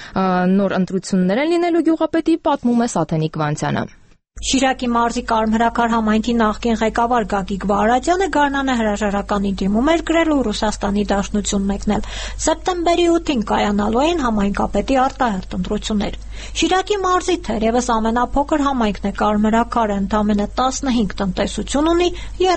նոր ընտրություններ են լինելու, գյուղապետի պատմում է Սաթենիկ Վանցյանը։ Շիրակի մարզի Կարմրակար համայնքի նախկին ղեկավար Գագիկ Վարադյանը գարնանը հրաժարականի դիմում էր գրելու Ռուսաստանի Դաշնություն մեկնել։ Սեպտեմբերի 8-ին կայանալու էին համայնքապետի արտահերթ ընտրություններ։ Շիրակի մարզի թերևս ամենափոքր համայնքն է Կարմրակարը, ընդամենը 15 տնտեսություն ունի,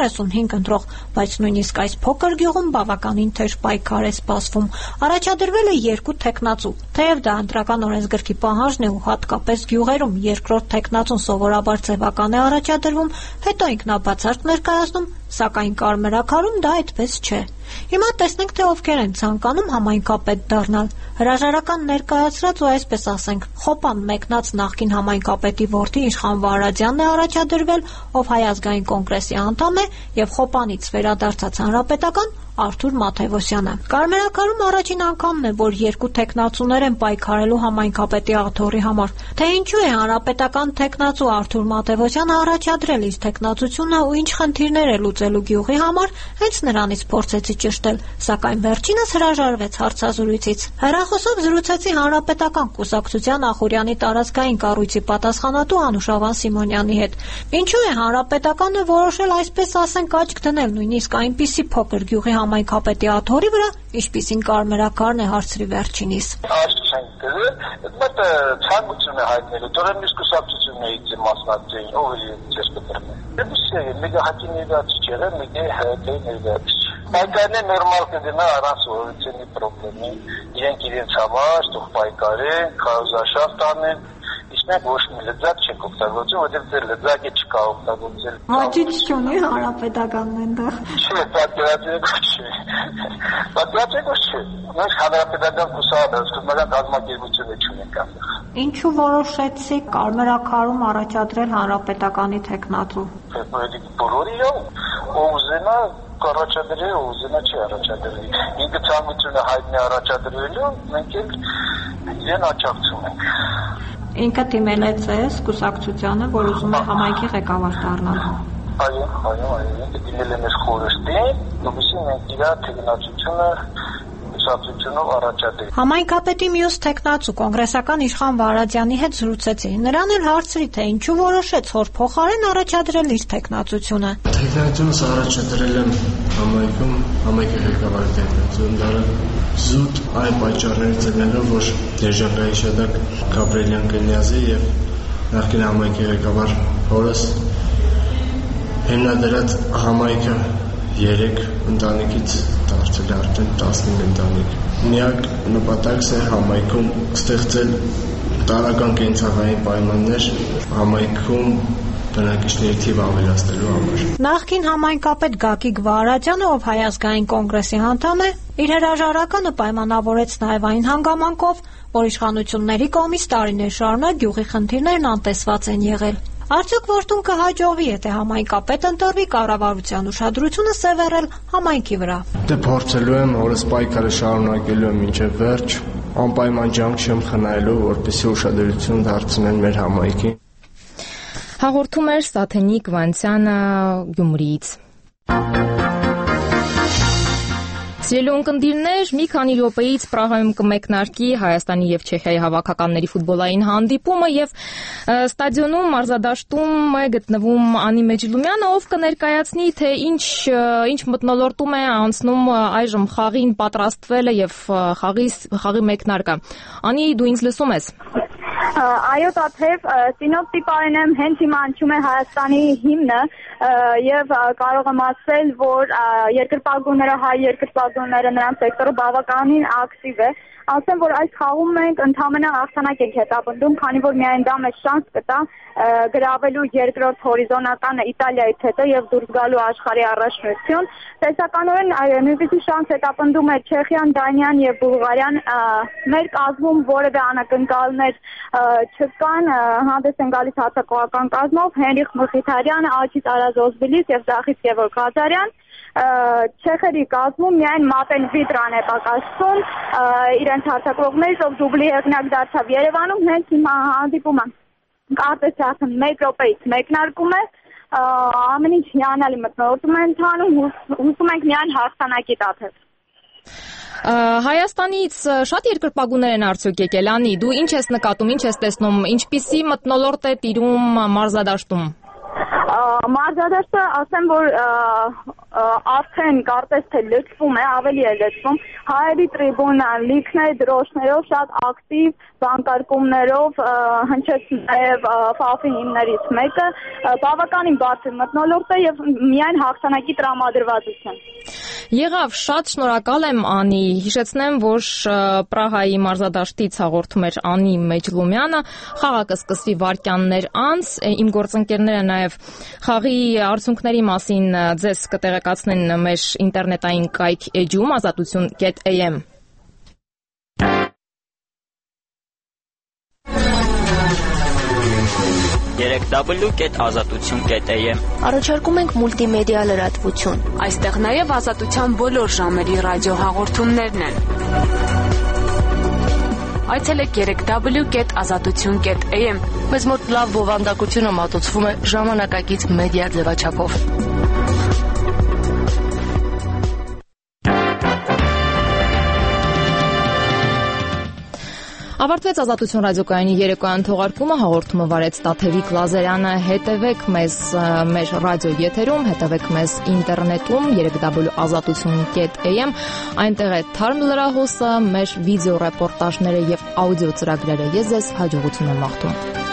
35 ընտրող, բայց նույնիսկ այս փոքր գյուղում բավականին թեժ պայքար է սպասվում։ Առաջադրվել է 2 թեկնածու, թեև դա ընտրական օրենսգրքի պահանջն է ու հատկապես գյուղերում երկրորդ թեկնածուն սովորաբար ձևական է առաջադրվում, հետո ինքնաբացարկ ներկայացնում, սակայն Կարմրակարում դա այդպես չէ։ Հիմա տեսնենք, թե ովքեր են ցանկանում համայնքապետ դառնալ։ Հրաժարական ներկայացրած ու այսպես ասենք խոպան մեկնած նախկին համայնքապետի որդի Իշխան Վարադյանն է առաջադրվել, ով Հայ ազգային կոնգրեսի անդամ է, եւ խոպանից վերադարձած հանրապետական Արթուր Մաթևոսյանը։ Կարմրակարում առաջին անգամն է, որ 2 թեկնածուներ են պայքարելու համայնքապետի աթոռի համար։ Թե ինչու է հանրապետական թեկնածու Արթուր Մաթևոսյանը առաջադրել իր թեկնածությունը ու ինչ խնդիրներ է լուծելու գյուղի համար, հենց նրանից փորձեցի ճշտել, սակայն վերջինս հրաժարվեց հարցազրույցից։ Հեռախոսով զրուցեցի հանրապետական կուսակցության Ախուրյանի տարածքային կառույցի պատասխանատու Անուշավան Սիմոնյանի հետ։ Ինչու է հանրապետականը որոշել այսպես ասենք աչք դնել նույնիսկ այնպիսի փոքր գյուղի համայնքապետի աթոռի վրա, ինչպիսին Կարմրակարն է հարցրի վերջինիս։ Աչք չենք դրել, այդ ցանկություն է հայտնելու, դեռ միշտ կուսակցություններից մասնակցել, ով է ես կտրմել։ Դեպի մեգա հակի ներդաց չեղը, մեգա հայտի ներդաց։ Պայքարն է նորմալ կգնա առանց օրենքի խնդրի, իրենք իրենց համար թող պայքարեն, քարոզաշաֆտ անեն, իսկ մենք ոչ մի լեզակ չենք օգտագործում, որովհետև դեռ լեզակը չկա օգտագործել։ Ոչինչ չունի հանրապետականն այնտեղ։ Չէ, պատկերացրեք չէ։ Պատկերացրեք չէ։ Մենք հանրապետական կուսակցական կազմակերպություն չունենք այնտեղ։ Ինչու որոշեցիք Կարմրակարում առաջադրել հանրապետականի թեկնածու։ Բոլորի ով ուզենա առաջադրել, ով ուզենա չի առաջադրել։ Ինքը ցանկությունը հայտնի առաջադրելու, մենք էլ իրեն աջակցում ենք։ Ինքը դիմել է ձեզ կուսակցությանը, որ ուզում է համայնքի ղեկավար դառնալ։ Այո, ինքը դիմել է մեզ խորհրդին, որովհետև մենք իր թեկնածությունը կուսակցությունով առաջադրել։ Համայնքապետի մյուս թեկնածու կոնգրեսական Իշխան Վարադյանի հետ զրուցեցի։ Նրան էլ հարցրի, թե ինչու որոշեց հոր փոխարեն առաջադրել իր թեկնածությունը։ Թեկնածությունս առաջադրել եմ համայնքում, համայնքի ղեկավարի թեկնածություն դառել զուտ այն պատճառներից ելնելով, որ Դերժակայի շտակ Գաբրիելյան Կնյազի եւ նախկին համայնքի ղեկավար հորս հիմնադրած համայնքը 3 ընտանիքից դարձել արդեն 15 ընտանիք։ Միակ նպատակս է համայնքում ստեղծել տարական կենցաղային պայմաններ համայնքում բնակիչների թիվը ավելացնելու համար։ Նախկին համայնքապետ Գագիկ Վարադյանը, ով Հայ ազգային կոնգրեսի անդամ է, իր հրաժարականը պայմանավորեց նաև այն հանգամանքով, որ իշխանությունների կողմից տարիներ շարունակ գյուղի խնդիրներն անտեսված են եղել։ Արդյոք որտուն կհաջողվի, եթե համայնքապետ ընտրվի, կառավարության ուշադրությունը սևեռել համայնքի վրա։ Դե փորձելու եմ, օրս պայքարը շարունակելու եմ մինչև վերջ, անպայման ջանք չեմ խնայելու, որպեսզի ուշադրություն դարձնեն մեր համայնքին։ Հաղորդում էր Սաթենիկ Վանցյանը Գյումրիից։ Սիրելի ունկնդիրներ, մի քանի րոպեից Պրահայում կմեկնարկի Հայաստանի եւ Չեխիայի հավաքականների ֆուտբոլային հանդիպումը եւ ստադիոնում մարզադաշտում է գտնվում Անի Մեջլումյանը, ով կներկայացնի, թե ինչ մթնոլորտում է անցնում այժմ խաղին պատրաստվելը եւ խաղի մեկնարկը։ Անի, դու ինձ լսում ես։ Այո, Տաթև, սինոպտիկորեն հենց հիմա հնչում է Հայաստանի հիմնը եւ կարող եմ ասել, որ երկրպագուները, հայ երկրպագուները, նրանց սեկտորը բավականին ակտիվ է։ Ասեմ, որ այս խաղում մենք ընդհանրապես հաղթանակ ենք հետապնդում, քանի որ միայն դա մեզ շանս կտա գրավելու երկրորդ հորիզոնականը Իտալիայից հետո եւ դուրս գալու աշխարհի առաջնություն։ Տեսականորեն նույնպիսի շանս հետապնդում է Չեխիան, Դանիան եւ Բուլղարիան։ Մեր կազմում որևէ անակնկալներ չկան, հանդես են գալիս հացակողական կազմով Հենրիխ Մխիթարյանը, Աջիտ Արազոզբիլիս եւ Զախիս Գևորգ Ղազարյան։ Չեխերի կազմում միայն Մատեն Վիտրան է պակասում, իրեն իրենց հարձակվողներից, ով դուբլի հեղինակ դարձավ Երևանում, հենց հիմա հանդիպումը կարծես արդեն 1 րոպեից մեկնարկում է, ամեն ինչ հիանալի մթնոլորտում է ընթանում, հուսում ենք միայն հաղթանակի տաթև։ Հայաստանից շատ երկրպագուներ են արդյոք եկել, Անի, դու ինչ ես նկատում, ինչ ես տեսնում, ինչպիսի մթնոլորտ է տիրում մարզադաշտում։ Մարզադաշտը ասեմ, որ արդեն կարծես թե լցվում է, ավելի է լցվում, հայերի տրիբունը լիքն է դրոշներով, շատ ակտիվ բանկարկումներով, հնչեց նաև ՖԱՖ-ի հիմներից մեկը, բավականին բարձր մթնոլորտ է եւ միայն հաղթանակի տրամադրվածություն։ Եղավ, շատ շնորհակալ եմ, Անի, հիշեցնեմ, որ Պրահայի մարզադաշտից հաղորդում էր Անի Մեջլումյանը, խաղը կսկսվի վայրկյաններ անց, իմ գործընկերները նաև խաղի արդյունքների մասին ձեզ կտեղեկացնեն մեր ինտերնետային կայք էջում azatutun.am։ www.azatutun.am Առաջարկում ենք մուլտիմեդիա լրատվություն։ Այստեղ նաև ազատության բոլոր ժամերի ռադիոհաղորդումներն են։ Այցելեք www.azatutun.am։ Մեզ մոտ լավ բովանդակությունը մատուցվում է ժամանակակից մեդիա ձևաչափով։ Ավարտվեց Ազատություն ռադիոկայանի երեկոյան թողարկումը, հաղորդումը վարեց Տաթևիկ Լազարյանը, հետևեք մեզ մեր ռադիո եթերում, հետևեք մեզ ինտերնետում www.azatutun.am, այնտեղ է թարմ լրահոսը, մեր վիդեո ռեպորտաժները եւ աուդիո ծրագրերը։ Ես ձեզ հաջողություն եմ մաղթում։